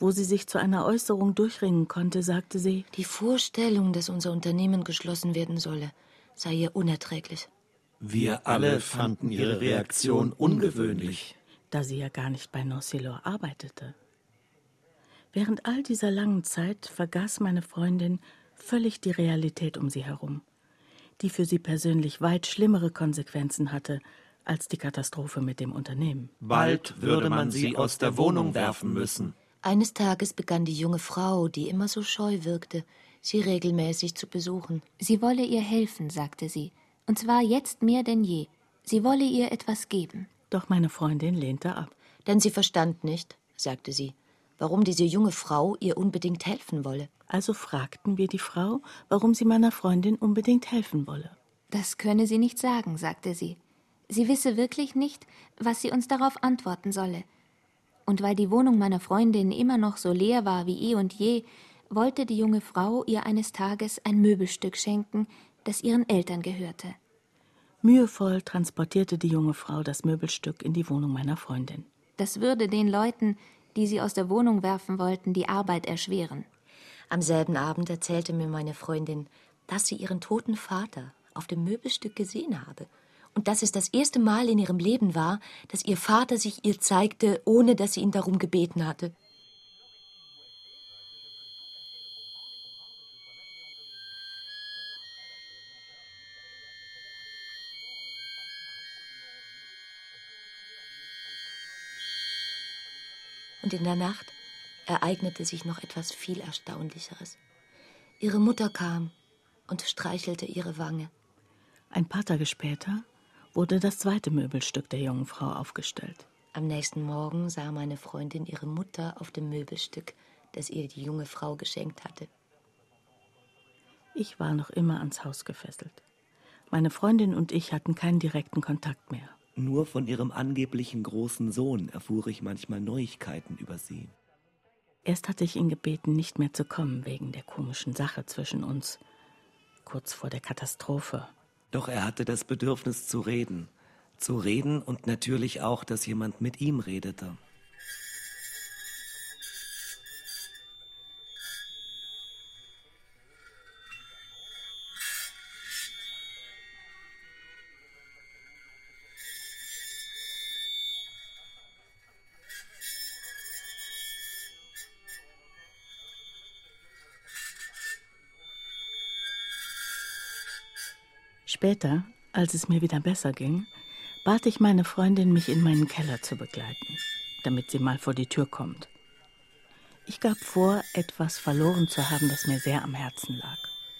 Wo sie sich zu einer Äußerung durchringen konnte, sagte sie: Die Vorstellung, dass unser Unternehmen geschlossen werden solle, sei ihr unerträglich. Wir alle fanden ihre Reaktion ungewöhnlich, da sie ja gar nicht bei Nocilor arbeitete. Während all dieser langen Zeit vergaß meine Freundin völlig die Realität um sie herum, die für sie persönlich weit schlimmere Konsequenzen hatte als die Katastrophe mit dem Unternehmen. Bald würde man sie aus der Wohnung werfen müssen. Eines Tages begann die junge Frau, die immer so scheu wirkte, sie regelmäßig zu besuchen. Sie wolle ihr helfen, sagte sie, und zwar jetzt mehr denn je. Sie wolle ihr etwas geben. Doch meine Freundin lehnte ab. Denn sie verstand nicht, sagte sie, warum diese junge Frau ihr unbedingt helfen wolle. Also fragten wir die Frau, warum sie meiner Freundin unbedingt helfen wolle. Das könne sie nicht sagen, sagte sie. Sie wisse wirklich nicht, was sie uns darauf antworten solle. Und weil die Wohnung meiner Freundin immer noch so leer war wie eh und je, wollte die junge Frau ihr eines Tages ein Möbelstück schenken, das ihren Eltern gehörte. Mühevoll transportierte die junge Frau das Möbelstück in die Wohnung meiner Freundin. Das würde den Leuten, die sie aus der Wohnung werfen wollten, die Arbeit erschweren. Am selben Abend erzählte mir meine Freundin, dass sie ihren toten Vater auf dem Möbelstück gesehen habe und dass es das erste Mal in ihrem Leben war, dass ihr Vater sich ihr zeigte, ohne dass sie ihn darum gebeten hatte. Und in der Nacht ereignete sich noch etwas viel Erstaunlicheres. Ihre Mutter kam und streichelte ihre Wange. Ein paar Tage später wurde das zweite Möbelstück der jungen Frau aufgestellt. Am nächsten Morgen sah meine Freundin ihre Mutter auf dem Möbelstück, das ihr die junge Frau geschenkt hatte. Ich war noch immer ans Haus gefesselt. Meine Freundin und ich hatten keinen direkten Kontakt mehr. Nur von ihrem angeblichen großen Sohn erfuhr ich manchmal Neuigkeiten über sie. Erst hatte ich ihn gebeten, nicht mehr zu kommen wegen der komischen Sache zwischen uns, kurz vor der Katastrophe. Doch er hatte das Bedürfnis zu reden. Zu reden und natürlich auch, dass jemand mit ihm redete. Später, als es mir wieder besser ging, bat ich meine Freundin, mich in meinen Keller zu begleiten, damit sie mal vor die Tür kommt. Ich gab vor, etwas verloren zu haben, das mir sehr am Herzen lag.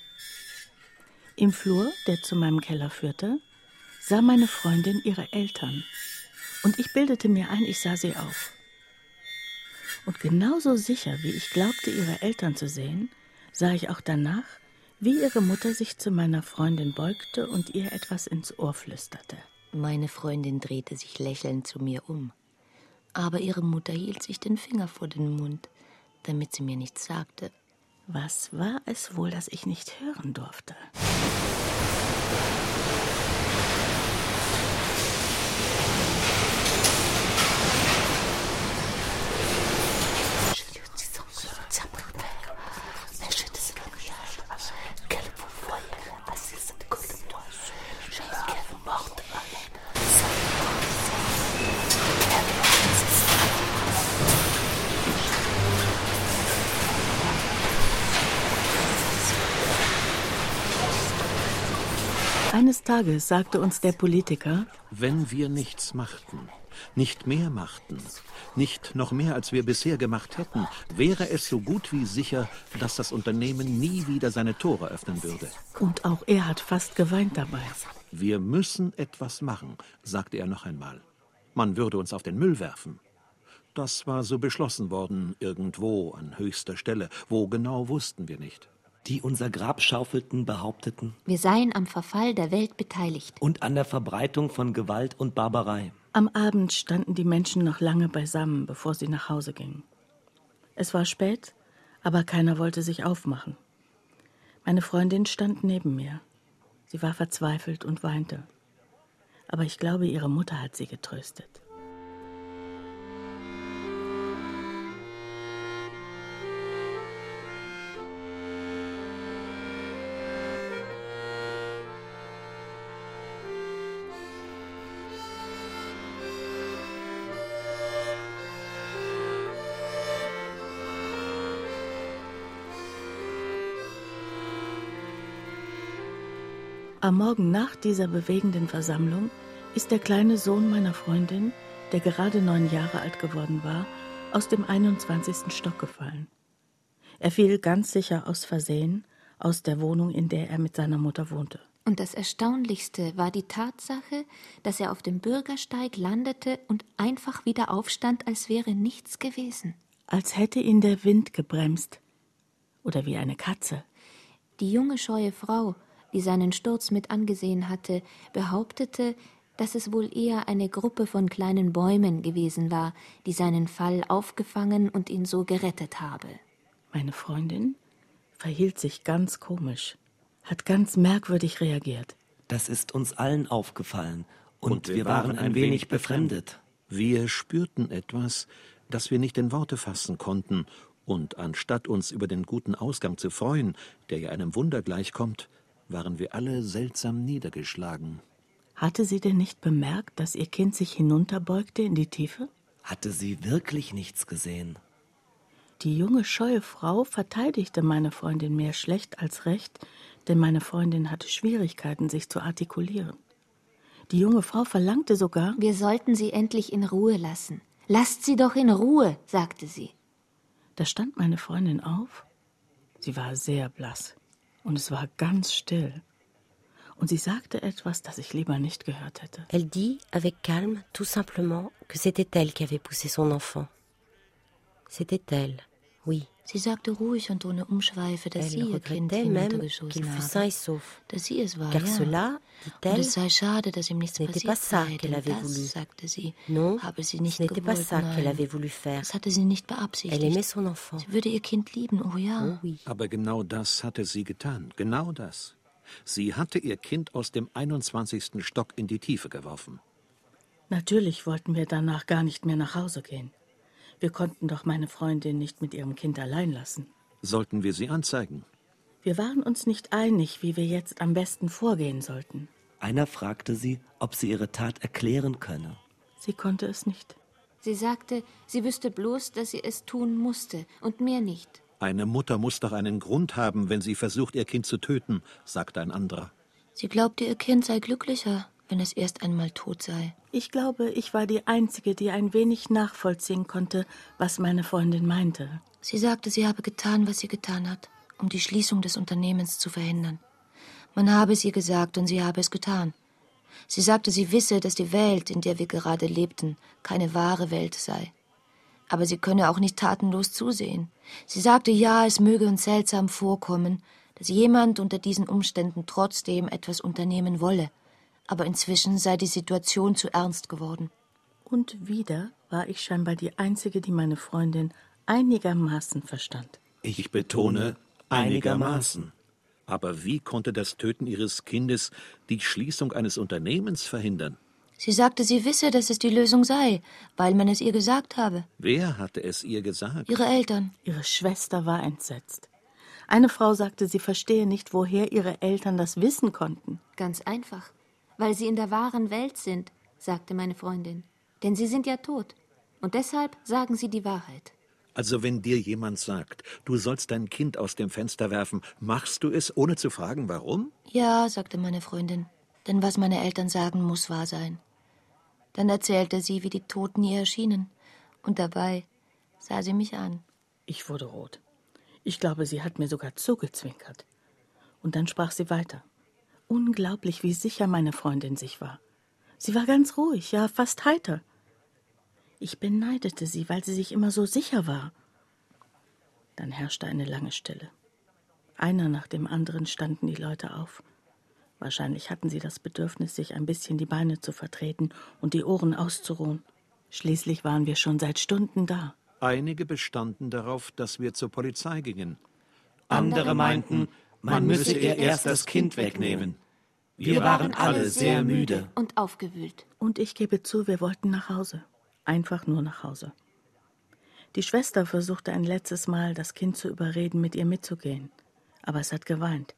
Im Flur, der zu meinem Keller führte, sah meine Freundin ihre Eltern und ich bildete mir ein, ich sah sie auch. Und genauso sicher, wie ich glaubte, ihre Eltern zu sehen, sah ich auch danach, wie ihre Mutter sich zu meiner Freundin beugte und ihr etwas ins Ohr flüsterte. Meine Freundin drehte sich lächelnd zu mir um. Aber ihre Mutter hielt sich den Finger vor den Mund, damit sie mir nichts sagte. Was war es wohl, das ich nicht hören durfte? Eines Tages sagte uns der Politiker: Wenn wir nichts machten, nicht mehr machten, nicht noch mehr, als wir bisher gemacht hätten, wäre es so gut wie sicher, dass das Unternehmen nie wieder seine Tore öffnen würde. Und auch er hat fast geweint dabei. Wir müssen etwas machen, sagte er noch einmal. Man würde uns auf den Müll werfen. Das war so beschlossen worden, irgendwo an höchster Stelle. Wo genau, wussten wir nicht. Die unser Grab schaufelten, behaupteten, wir seien am Verfall der Welt beteiligt. Und an der Verbreitung von Gewalt und Barbarei. Am Abend standen die Menschen noch lange beisammen, bevor sie nach Hause gingen. Es war spät, aber keiner wollte sich aufmachen. Meine Freundin stand neben mir. Sie war verzweifelt und weinte. Aber ich glaube, ihre Mutter hat sie getröstet. Am Morgen nach dieser bewegenden Versammlung ist der kleine Sohn meiner Freundin, der gerade neun Jahre alt geworden war, aus dem einundzwanzigsten Stock gefallen. Er fiel ganz sicher aus Versehen aus der Wohnung, in der er mit seiner Mutter wohnte. Und das Erstaunlichste war die Tatsache, dass er auf dem Bürgersteig landete und einfach wieder aufstand, als wäre nichts gewesen. Als hätte ihn der Wind gebremst. Oder wie eine Katze. Die junge, scheue Frau, die seinen Sturz mit angesehen hatte, behauptete, dass es wohl eher eine Gruppe von kleinen Bäumen gewesen war, die seinen Fall aufgefangen und ihn so gerettet habe. Meine Freundin verhielt sich ganz komisch, hat ganz merkwürdig reagiert. Das ist uns allen aufgefallen, und, und wir, wir waren ein wenig befremdet. Wir spürten etwas, das wir nicht in Worte fassen konnten, und anstatt uns über den guten Ausgang zu freuen, der ja einem Wunder gleichkommt, waren wir alle seltsam niedergeschlagen. Hatte sie denn nicht bemerkt, dass ihr Kind sich hinunterbeugte in die Tiefe? Hatte sie wirklich nichts gesehen? Die junge, scheue Frau verteidigte meine Freundin mehr schlecht als recht, denn meine Freundin hatte Schwierigkeiten, sich zu artikulieren. Die junge Frau verlangte sogar, wir sollten sie endlich in Ruhe lassen. Lasst sie doch in Ruhe, sagte sie. Da stand meine Freundin auf. Sie war sehr blass und es war ganz still. Und sie sagte etwas, das ich lieber nicht gehört hätte. Elle dit avec calme, tout simplement, que c'était elle qui avait poussé son enfant. C'était elle, oui. Sie sagte ruhig und ohne Umschweife, dass sie ihr Kind hinuntergeschossen habe, dass sie es war, Car ja. cela, Und es sei schade, dass ihm nichts passiert sei, denn das, voulu. sagte sie, non, habe sie nicht ce n'était pas gewollt, ça nein. qu'elle avait voulu faire. Das hatte sie nicht Elle beabsichtigt. aimait son enfant. Sie würde ihr Kind lieben, oh ja. Oh, oui. Aber genau das hatte sie getan, genau das. Sie hatte ihr Kind aus dem einundzwanzigsten Stock in die Tiefe geworfen. Natürlich wollten wir danach gar nicht mehr nach Hause gehen. Wir konnten doch meine Freundin nicht mit ihrem Kind allein lassen. Sollten wir sie anzeigen? Wir waren uns nicht einig, wie wir jetzt am besten vorgehen sollten. Einer fragte sie, ob sie ihre Tat erklären könne. Sie konnte es nicht. Sie sagte, sie wüsste bloß, dass sie es tun musste und mehr nicht. Eine Mutter muss doch einen Grund haben, wenn sie versucht, ihr Kind zu töten, sagte ein anderer. Sie glaubte, ihr Kind sei glücklicher, wenn es erst einmal tot sei. Ich glaube, ich war die Einzige, die ein wenig nachvollziehen konnte, was meine Freundin meinte. Sie sagte, sie habe getan, was sie getan hat, um die Schließung des Unternehmens zu verhindern. Man habe es ihr gesagt und sie habe es getan. Sie sagte, sie wisse, dass die Welt, in der wir gerade lebten, keine wahre Welt sei. Aber sie könne auch nicht tatenlos zusehen. Sie sagte, ja, es möge uns seltsam vorkommen, dass jemand unter diesen Umständen trotzdem etwas unternehmen wolle. Aber inzwischen sei die Situation zu ernst geworden. Und wieder war ich scheinbar die Einzige, die meine Freundin einigermaßen verstand. Ich betone, einigermaßen. Aber wie konnte das Töten ihres Kindes die Schließung eines Unternehmens verhindern? Sie sagte, sie wisse, dass es die Lösung sei, weil man es ihr gesagt habe. Wer hatte es ihr gesagt? Ihre Eltern. Ihre Schwester war entsetzt. Eine Frau sagte, sie verstehe nicht, woher ihre Eltern das wissen konnten. Ganz einfach, weil sie in der wahren Welt sind, sagte meine Freundin. Denn sie sind ja tot. Und deshalb sagen sie die Wahrheit. Also wenn dir jemand sagt, du sollst dein Kind aus dem Fenster werfen, machst du es, ohne zu fragen, warum? Ja, sagte meine Freundin, denn was meine Eltern sagen, muss wahr sein. Dann erzählte sie, wie die Toten ihr erschienen. Und dabei sah sie mich an. Ich wurde rot. Ich glaube, sie hat mir sogar zugezwinkert. Und dann sprach sie weiter. Unglaublich, wie sicher meine Freundin sich war. Sie war ganz ruhig, ja, fast heiter. Ich beneidete sie, weil sie sich immer so sicher war. Dann herrschte eine lange Stille. Einer nach dem anderen standen die Leute auf. Wahrscheinlich hatten sie das Bedürfnis, sich ein bisschen die Beine zu vertreten und die Ohren auszuruhen. Schließlich waren wir schon seit Stunden da. Einige bestanden darauf, dass wir zur Polizei gingen. Andere meinten, man müsse ihr erst das Kind wegnehmen. Wir waren alle sehr müde und aufgewühlt. Und ich gebe zu, wir wollten nach Hause. Einfach nur nach Hause. Die Schwester versuchte ein letztes Mal, das Kind zu überreden, mit ihr mitzugehen. Aber es hat geweint.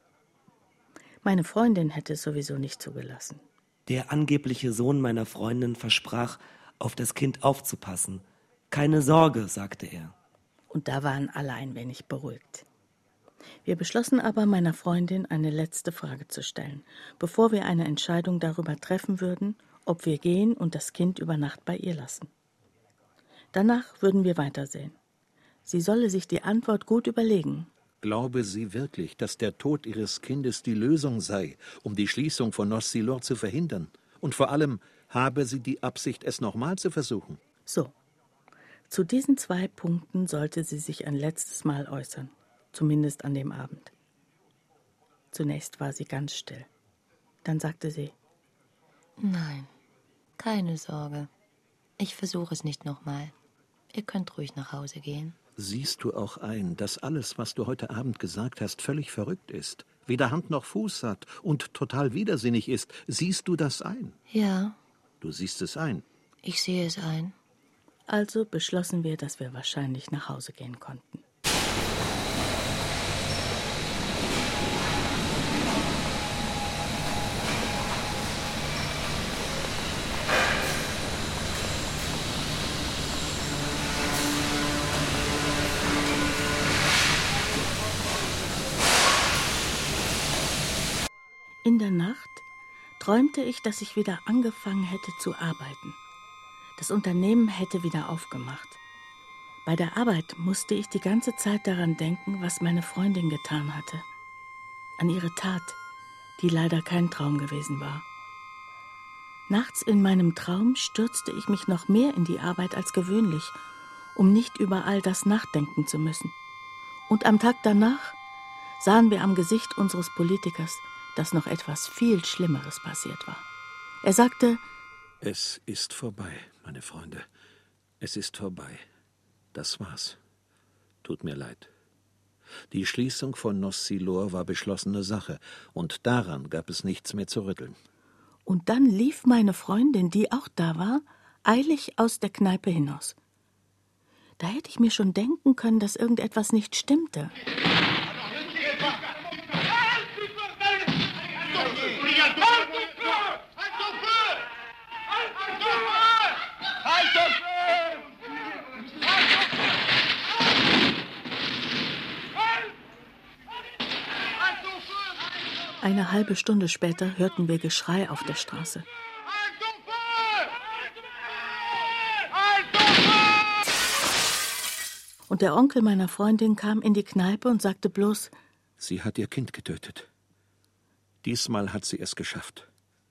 Meine Freundin hätte es sowieso nicht zugelassen. Der angebliche Sohn meiner Freundin versprach, auf das Kind aufzupassen. Keine Sorge, sagte er. Und da waren alle ein wenig beruhigt. Wir beschlossen aber, meiner Freundin eine letzte Frage zu stellen, bevor wir eine Entscheidung darüber treffen würden, ob wir gehen und das Kind über Nacht bei ihr lassen. Danach würden wir weitersehen. Sie solle sich die Antwort gut überlegen. Glaube sie wirklich, dass der Tod ihres Kindes die Lösung sei, um die Schließung von Nos-Silor zu verhindern? Und vor allem, habe sie die Absicht, es nochmal zu versuchen? So, zu diesen zwei Punkten sollte sie sich ein letztes Mal äußern, zumindest an dem Abend. Zunächst war sie ganz still. Dann sagte sie: Nein, keine Sorge. Ich versuche es nicht nochmal. Ihr könnt ruhig nach Hause gehen. Siehst du auch ein, dass alles, was du heute Abend gesagt hast, völlig verrückt ist, weder Hand noch Fuß hat und total widersinnig ist? Siehst du das ein? Ja. Du siehst es ein. Ich sehe es ein. Also beschlossen wir, dass wir wahrscheinlich nach Hause gehen konnten. In der Nacht träumte ich, dass ich wieder angefangen hätte zu arbeiten. Das Unternehmen hätte wieder aufgemacht. Bei der Arbeit musste ich die ganze Zeit daran denken, was meine Freundin getan hatte. An ihre Tat, die leider kein Traum gewesen war. Nachts in meinem Traum stürzte ich mich noch mehr in die Arbeit als gewöhnlich, um nicht über all das nachdenken zu müssen. Und am Tag danach sahen wir am Gesicht unseres Politikers, dass noch etwas viel Schlimmeres passiert war. Er sagte: Es ist vorbei, meine Freunde. Es ist vorbei. Das war's. Tut mir leid. Die Schließung von Nos-Silor war beschlossene Sache, und daran gab es nichts mehr zu rütteln. Und dann lief meine Freundin, die auch da war, eilig aus der Kneipe hinaus. Da hätte ich mir schon denken können, dass irgendetwas nicht stimmte. Eine halbe Stunde später hörten wir Geschrei auf der Straße. Und der Onkel meiner Freundin kam in die Kneipe und sagte bloß: Sie hat ihr Kind getötet. Diesmal hat sie es geschafft.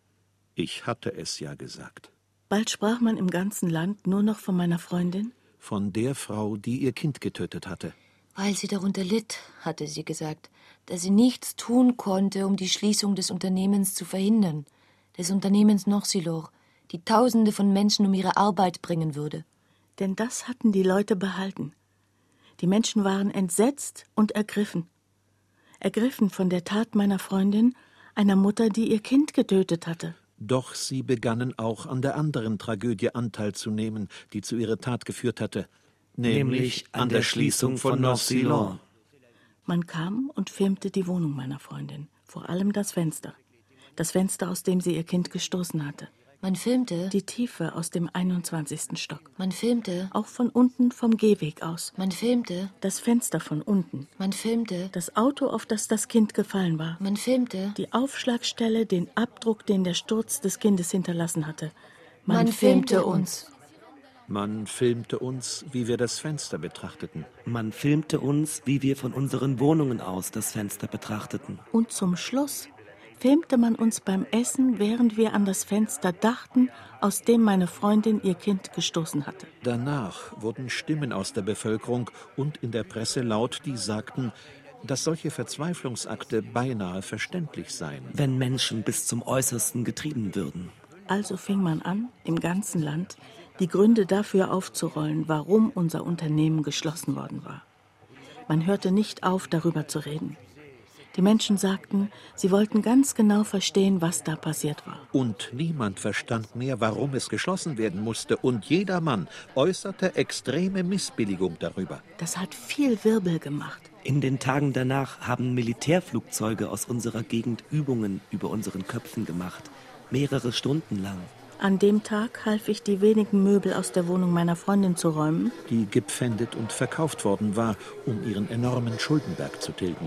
Ich hatte es ja gesagt. Bald sprach man im ganzen Land nur noch von meiner Freundin. Von der Frau, die ihr Kind getötet hatte. Weil sie darunter litt, hatte sie gesagt, dass sie nichts tun konnte, um die Schließung des Unternehmens zu verhindern, des Unternehmens Nos-Silor, die Tausende von Menschen um ihre Arbeit bringen würde. Denn das hatten die Leute behalten. Die Menschen waren entsetzt und ergriffen. Ergriffen von der Tat meiner Freundin, einer Mutter, die ihr Kind getötet hatte. Doch sie begannen auch an der anderen Tragödie Anteil zu nehmen, die zu ihrer Tat geführt hatte, nämlich an der Schließung von Nos-Silor. Man kam und filmte die Wohnung meiner Freundin, vor allem das Fenster. Das Fenster, aus dem sie ihr Kind gestoßen hatte. Man filmte die Tiefe aus dem einundzwanzigsten Stock. Man filmte auch von unten vom Gehweg aus. Man filmte das Fenster von unten. Man filmte das Auto, auf das das Kind gefallen war. Man filmte die Aufschlagstelle, den Abdruck, den der Sturz des Kindes hinterlassen hatte. Man, Man filmte, filmte uns. Man filmte uns, wie wir das Fenster betrachteten. Man filmte uns, wie wir von unseren Wohnungen aus das Fenster betrachteten. Und zum Schluss filmte man uns beim Essen, während wir an das Fenster dachten, aus dem meine Freundin ihr Kind gestoßen hatte. Danach wurden Stimmen aus der Bevölkerung und in der Presse laut, die sagten, dass solche Verzweiflungsakte beinahe verständlich seien. Wenn Menschen bis zum Äußersten getrieben würden. Also fing man an, im ganzen Land die Gründe dafür aufzurollen, warum unser Unternehmen geschlossen worden war. Man hörte nicht auf, darüber zu reden. Die Menschen sagten, sie wollten ganz genau verstehen, was da passiert war. Und niemand verstand mehr, warum es geschlossen werden musste. Und jedermann äußerte extreme Missbilligung darüber. Das hat viel Wirbel gemacht. In den Tagen danach haben Militärflugzeuge aus unserer Gegend Übungen über unseren Köpfen gemacht. Mehrere Stunden lang. An dem Tag half ich, die wenigen Möbel aus der Wohnung meiner Freundin zu räumen, die gepfändet und verkauft worden war, um ihren enormen Schuldenberg zu tilgen.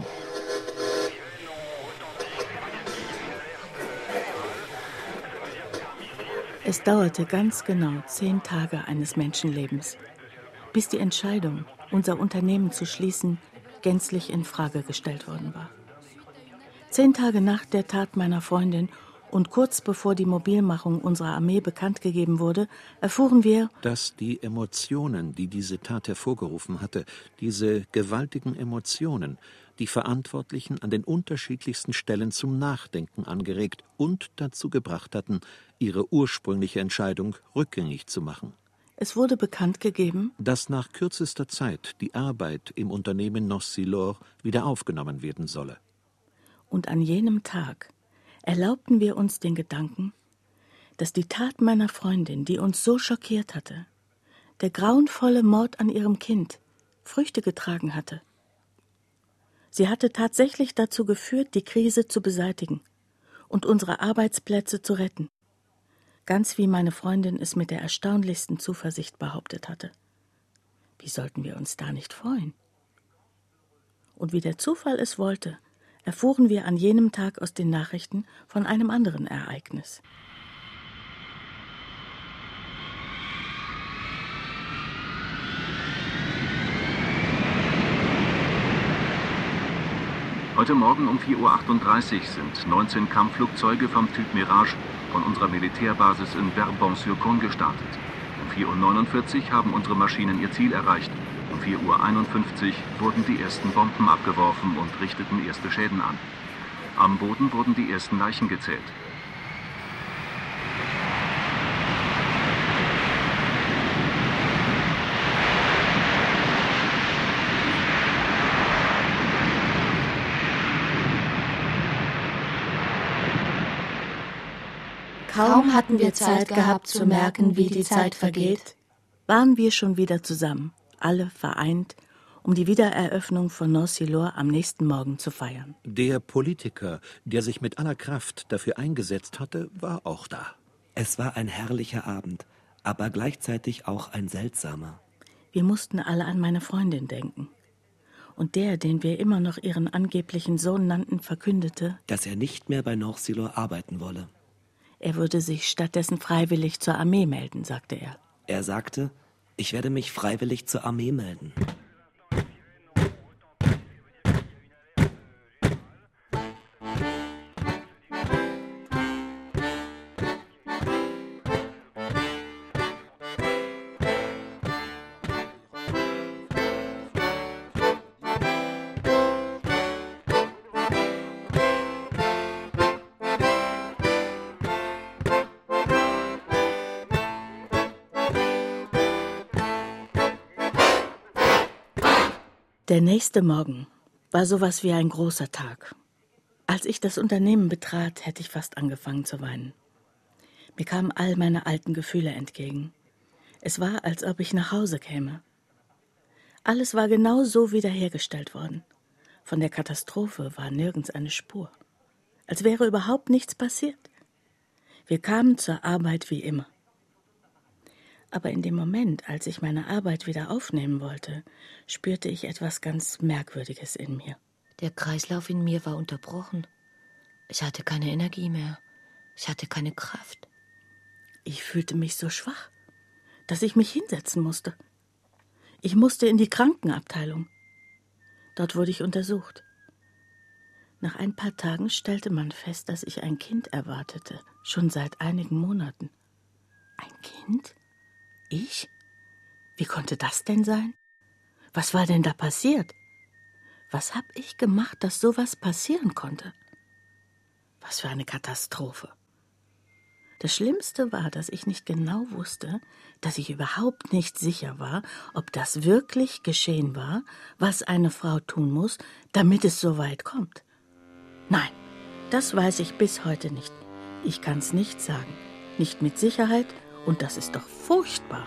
Es dauerte ganz genau zehn Tage eines Menschenlebens, bis die Entscheidung, unser Unternehmen zu schließen, gänzlich in Frage gestellt worden war. Zehn Tage nach der Tat meiner Freundin und kurz bevor die Mobilmachung unserer Armee bekannt gegeben wurde, erfuhren wir, dass die Emotionen, die diese Tat hervorgerufen hatte, diese gewaltigen Emotionen, die Verantwortlichen an den unterschiedlichsten Stellen zum Nachdenken angeregt und dazu gebracht hatten, ihre ursprüngliche Entscheidung rückgängig zu machen. Es wurde bekannt gegeben, dass nach kürzester Zeit die Arbeit im Unternehmen Nocelor wieder aufgenommen werden solle. Und an jenem Tag erlaubten wir uns den Gedanken, dass die Tat meiner Freundin, die uns so schockiert hatte, der grauenvolle Mord an ihrem Kind, Früchte getragen hatte. Sie hatte tatsächlich dazu geführt, die Krise zu beseitigen und unsere Arbeitsplätze zu retten. Ganz wie meine Freundin es mit der erstaunlichsten Zuversicht behauptet hatte. Wie sollten wir uns da nicht freuen? Und wie der Zufall es wollte, erfuhren wir an jenem Tag aus den Nachrichten von einem anderen Ereignis. Heute Morgen um vier Uhr achtunddreißig sind neunzehn Kampfflugzeuge vom Typ Mirage von unserer Militärbasis in Verdun-sur-Cône gestartet. Um vier Uhr neunundvierzig haben unsere Maschinen ihr Ziel erreicht. Um vier Uhr einundfünfzig wurden die ersten Bomben abgeworfen und richteten erste Schäden an. Am Boden wurden die ersten Leichen gezählt. Kaum hatten wir Zeit gehabt zu merken, wie die Zeit vergeht, waren wir schon wieder zusammen, alle vereint, um die Wiedereröffnung von Nocelor am nächsten Morgen zu feiern. Der Politiker, der sich mit aller Kraft dafür eingesetzt hatte, war auch da. Es war ein herrlicher Abend, aber gleichzeitig auch ein seltsamer. Wir mussten alle an meine Freundin denken. Und der, den wir immer noch ihren angeblichen Sohn nannten, verkündete, dass er nicht mehr bei Nocelor arbeiten wolle. Er würde sich stattdessen freiwillig zur Armee melden, sagte er. Er sagte, ich werde mich freiwillig zur Armee melden. Der nächste Morgen war sowas wie ein großer Tag. Als ich das Unternehmen betrat, hätte ich fast angefangen zu weinen. Mir kamen all meine alten Gefühle entgegen. Es war, als ob ich nach Hause käme. Alles war genau so wiederhergestellt worden. Von der Katastrophe war nirgends eine Spur. Als wäre überhaupt nichts passiert. Wir kamen zur Arbeit wie immer. Aber in dem Moment, als ich meine Arbeit wieder aufnehmen wollte, spürte ich etwas ganz Merkwürdiges in mir. Der Kreislauf in mir war unterbrochen. Ich hatte keine Energie mehr. Ich hatte keine Kraft. Ich fühlte mich so schwach, dass ich mich hinsetzen musste. Ich musste in die Krankenabteilung. Dort wurde ich untersucht. Nach ein paar Tagen stellte man fest, dass ich ein Kind erwartete, schon seit einigen Monaten. Ein Kind? Ich? Wie konnte das denn sein? Was war denn da passiert? Was hab ich gemacht, dass sowas passieren konnte? Was für eine Katastrophe. Das Schlimmste war, dass ich nicht genau wusste, dass ich überhaupt nicht sicher war, ob das wirklich geschehen war, was eine Frau tun muss, damit es so weit kommt. Nein, das weiß ich bis heute nicht. Ich kann's nicht sagen. Nicht mit Sicherheit. Und das ist doch furchtbar.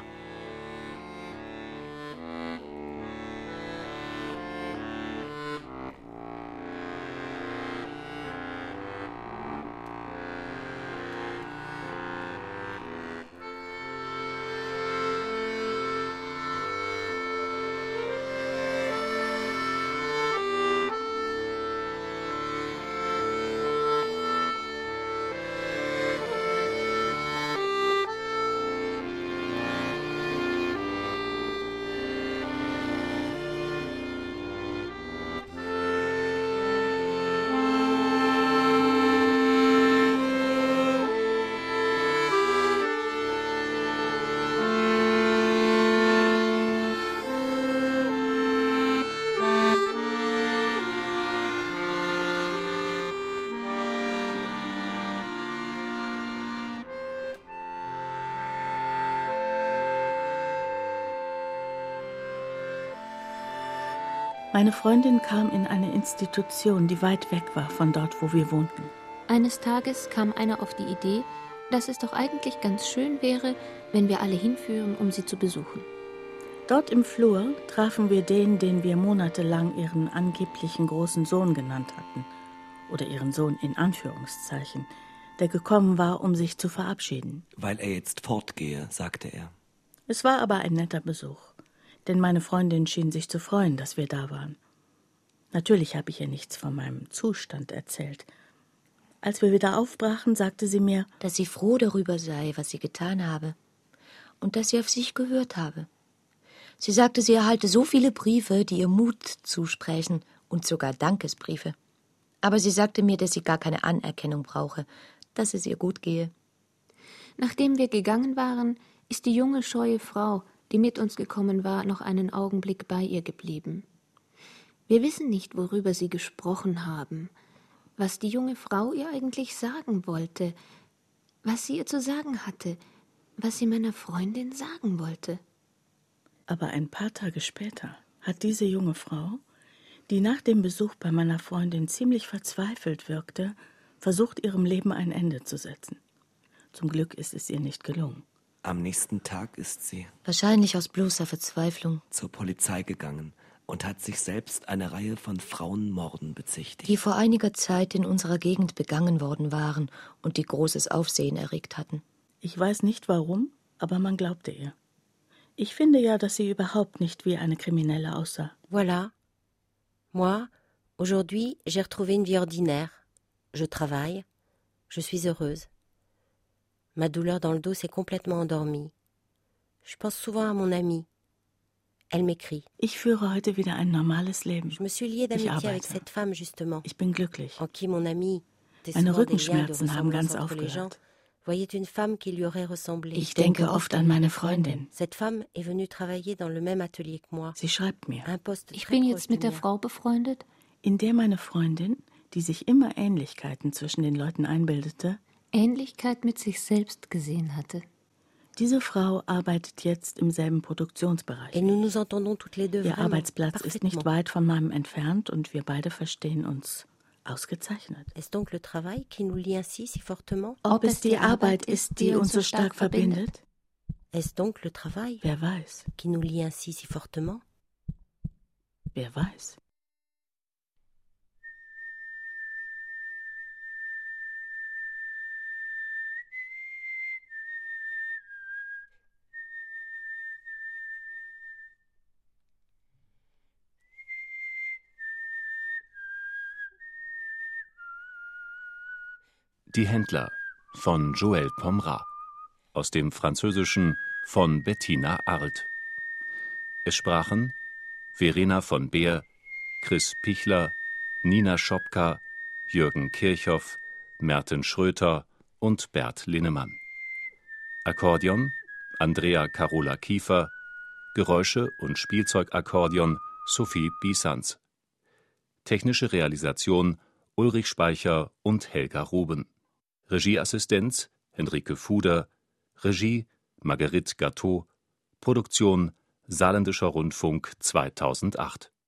Meine Freundin kam in eine Institution, die weit weg war von dort, wo wir wohnten. Eines Tages kam einer auf die Idee, dass es doch eigentlich ganz schön wäre, wenn wir alle hinführen, um sie zu besuchen. Dort im Flur trafen wir den, den wir monatelang ihren angeblichen großen Sohn genannt hatten. Oder ihren Sohn in Anführungszeichen, der gekommen war, um sich zu verabschieden. Weil er jetzt fortgehe, sagte er. Es war aber ein netter Besuch, denn meine Freundin schien sich zu freuen, dass wir da waren. Natürlich habe ich ihr nichts von meinem Zustand erzählt. Als wir wieder aufbrachen, sagte sie mir, dass sie froh darüber sei, was sie getan habe und dass sie auf sich gehört habe. Sie sagte, sie erhalte so viele Briefe, die ihr Mut zusprechen und sogar Dankesbriefe. Aber sie sagte mir, dass sie gar keine Anerkennung brauche, dass es ihr gut gehe. Nachdem wir gegangen waren, ist die junge, scheue Frau, die mit uns gekommen war, noch einen Augenblick bei ihr geblieben. Wir wissen nicht, worüber sie gesprochen haben, was die junge Frau ihr eigentlich sagen wollte, was sie ihr zu sagen hatte, was sie meiner Freundin sagen wollte. Aber ein paar Tage später hat diese junge Frau, die nach dem Besuch bei meiner Freundin ziemlich verzweifelt wirkte, versucht, ihrem Leben ein Ende zu setzen. Zum Glück ist es ihr nicht gelungen. Am nächsten Tag ist sie, wahrscheinlich aus bloßer Verzweiflung, zur Polizei gegangen und hat sich selbst eine Reihe von Frauenmorden bezichtigt, die vor einiger Zeit in unserer Gegend begangen worden waren und die großes Aufsehen erregt hatten. Ich weiß nicht warum, aber man glaubte ihr. Ich finde ja, dass sie überhaupt nicht wie eine Kriminelle aussah. Voilà. Moi, aujourd'hui, j'ai retrouvé une vie ordinaire. Je travaille, je suis heureuse. Ma douleur dans le dos s'est complètement endormie. Je pense souvent à mon amie. Elle m'écrit. Ich führe heute wieder ein normales Leben. Je me suis liée d'amitié avec cette femme, justement. Ich bin glücklich. En qui mon amie, Meine Rückenschmerzen haben ganz aufgehört. Voyait une femme qui lui aurait ressemblé. Ich denke oft an meine Freundin. Cette femme est venue travailler dans le même atelier que moi. Sie schreibt mir. Un poste Ich très bin proche jetzt mit du der mien. Frau befreundet, In der meine Freundin, die sich immer Ähnlichkeiten zwischen den Leuten einbildete, Ähnlichkeit mit sich selbst gesehen hatte. diese Frau arbeitet jetzt im selben Produktionsbereich. Et nous nous entendons toutes les deux Ihr vraiment Arbeitsplatz ist nicht parfaitement. weit von meinem entfernt und wir beide verstehen uns ausgezeichnet. Est-ce donc le travail qui nous lie ainsi si fortement? Ob es die Arbeit ist, die uns so stark verbindet? Est-ce donc le travail Wer weiß, qui nous lie ainsi si fortement? wer weiß. Die Händler von Joël Pomera, aus dem Französischen von Bettina Arlt. Es sprachen Verena von Beer, Chris Pichler, Nina Schopka, Jürgen Kirchhoff, Merten Schröter und Bert Linnemann. Akkordeon Andrea Carola Kiefer, Geräusche- und Spielzeugakkordeon Sophie Bisanz. Technische Realisation Ulrich Speicher und Helga Ruben. Regieassistenz Henrike Fuder, Regie Marguerite Gateau, Produktion Saarländischer Rundfunk zweitausendacht.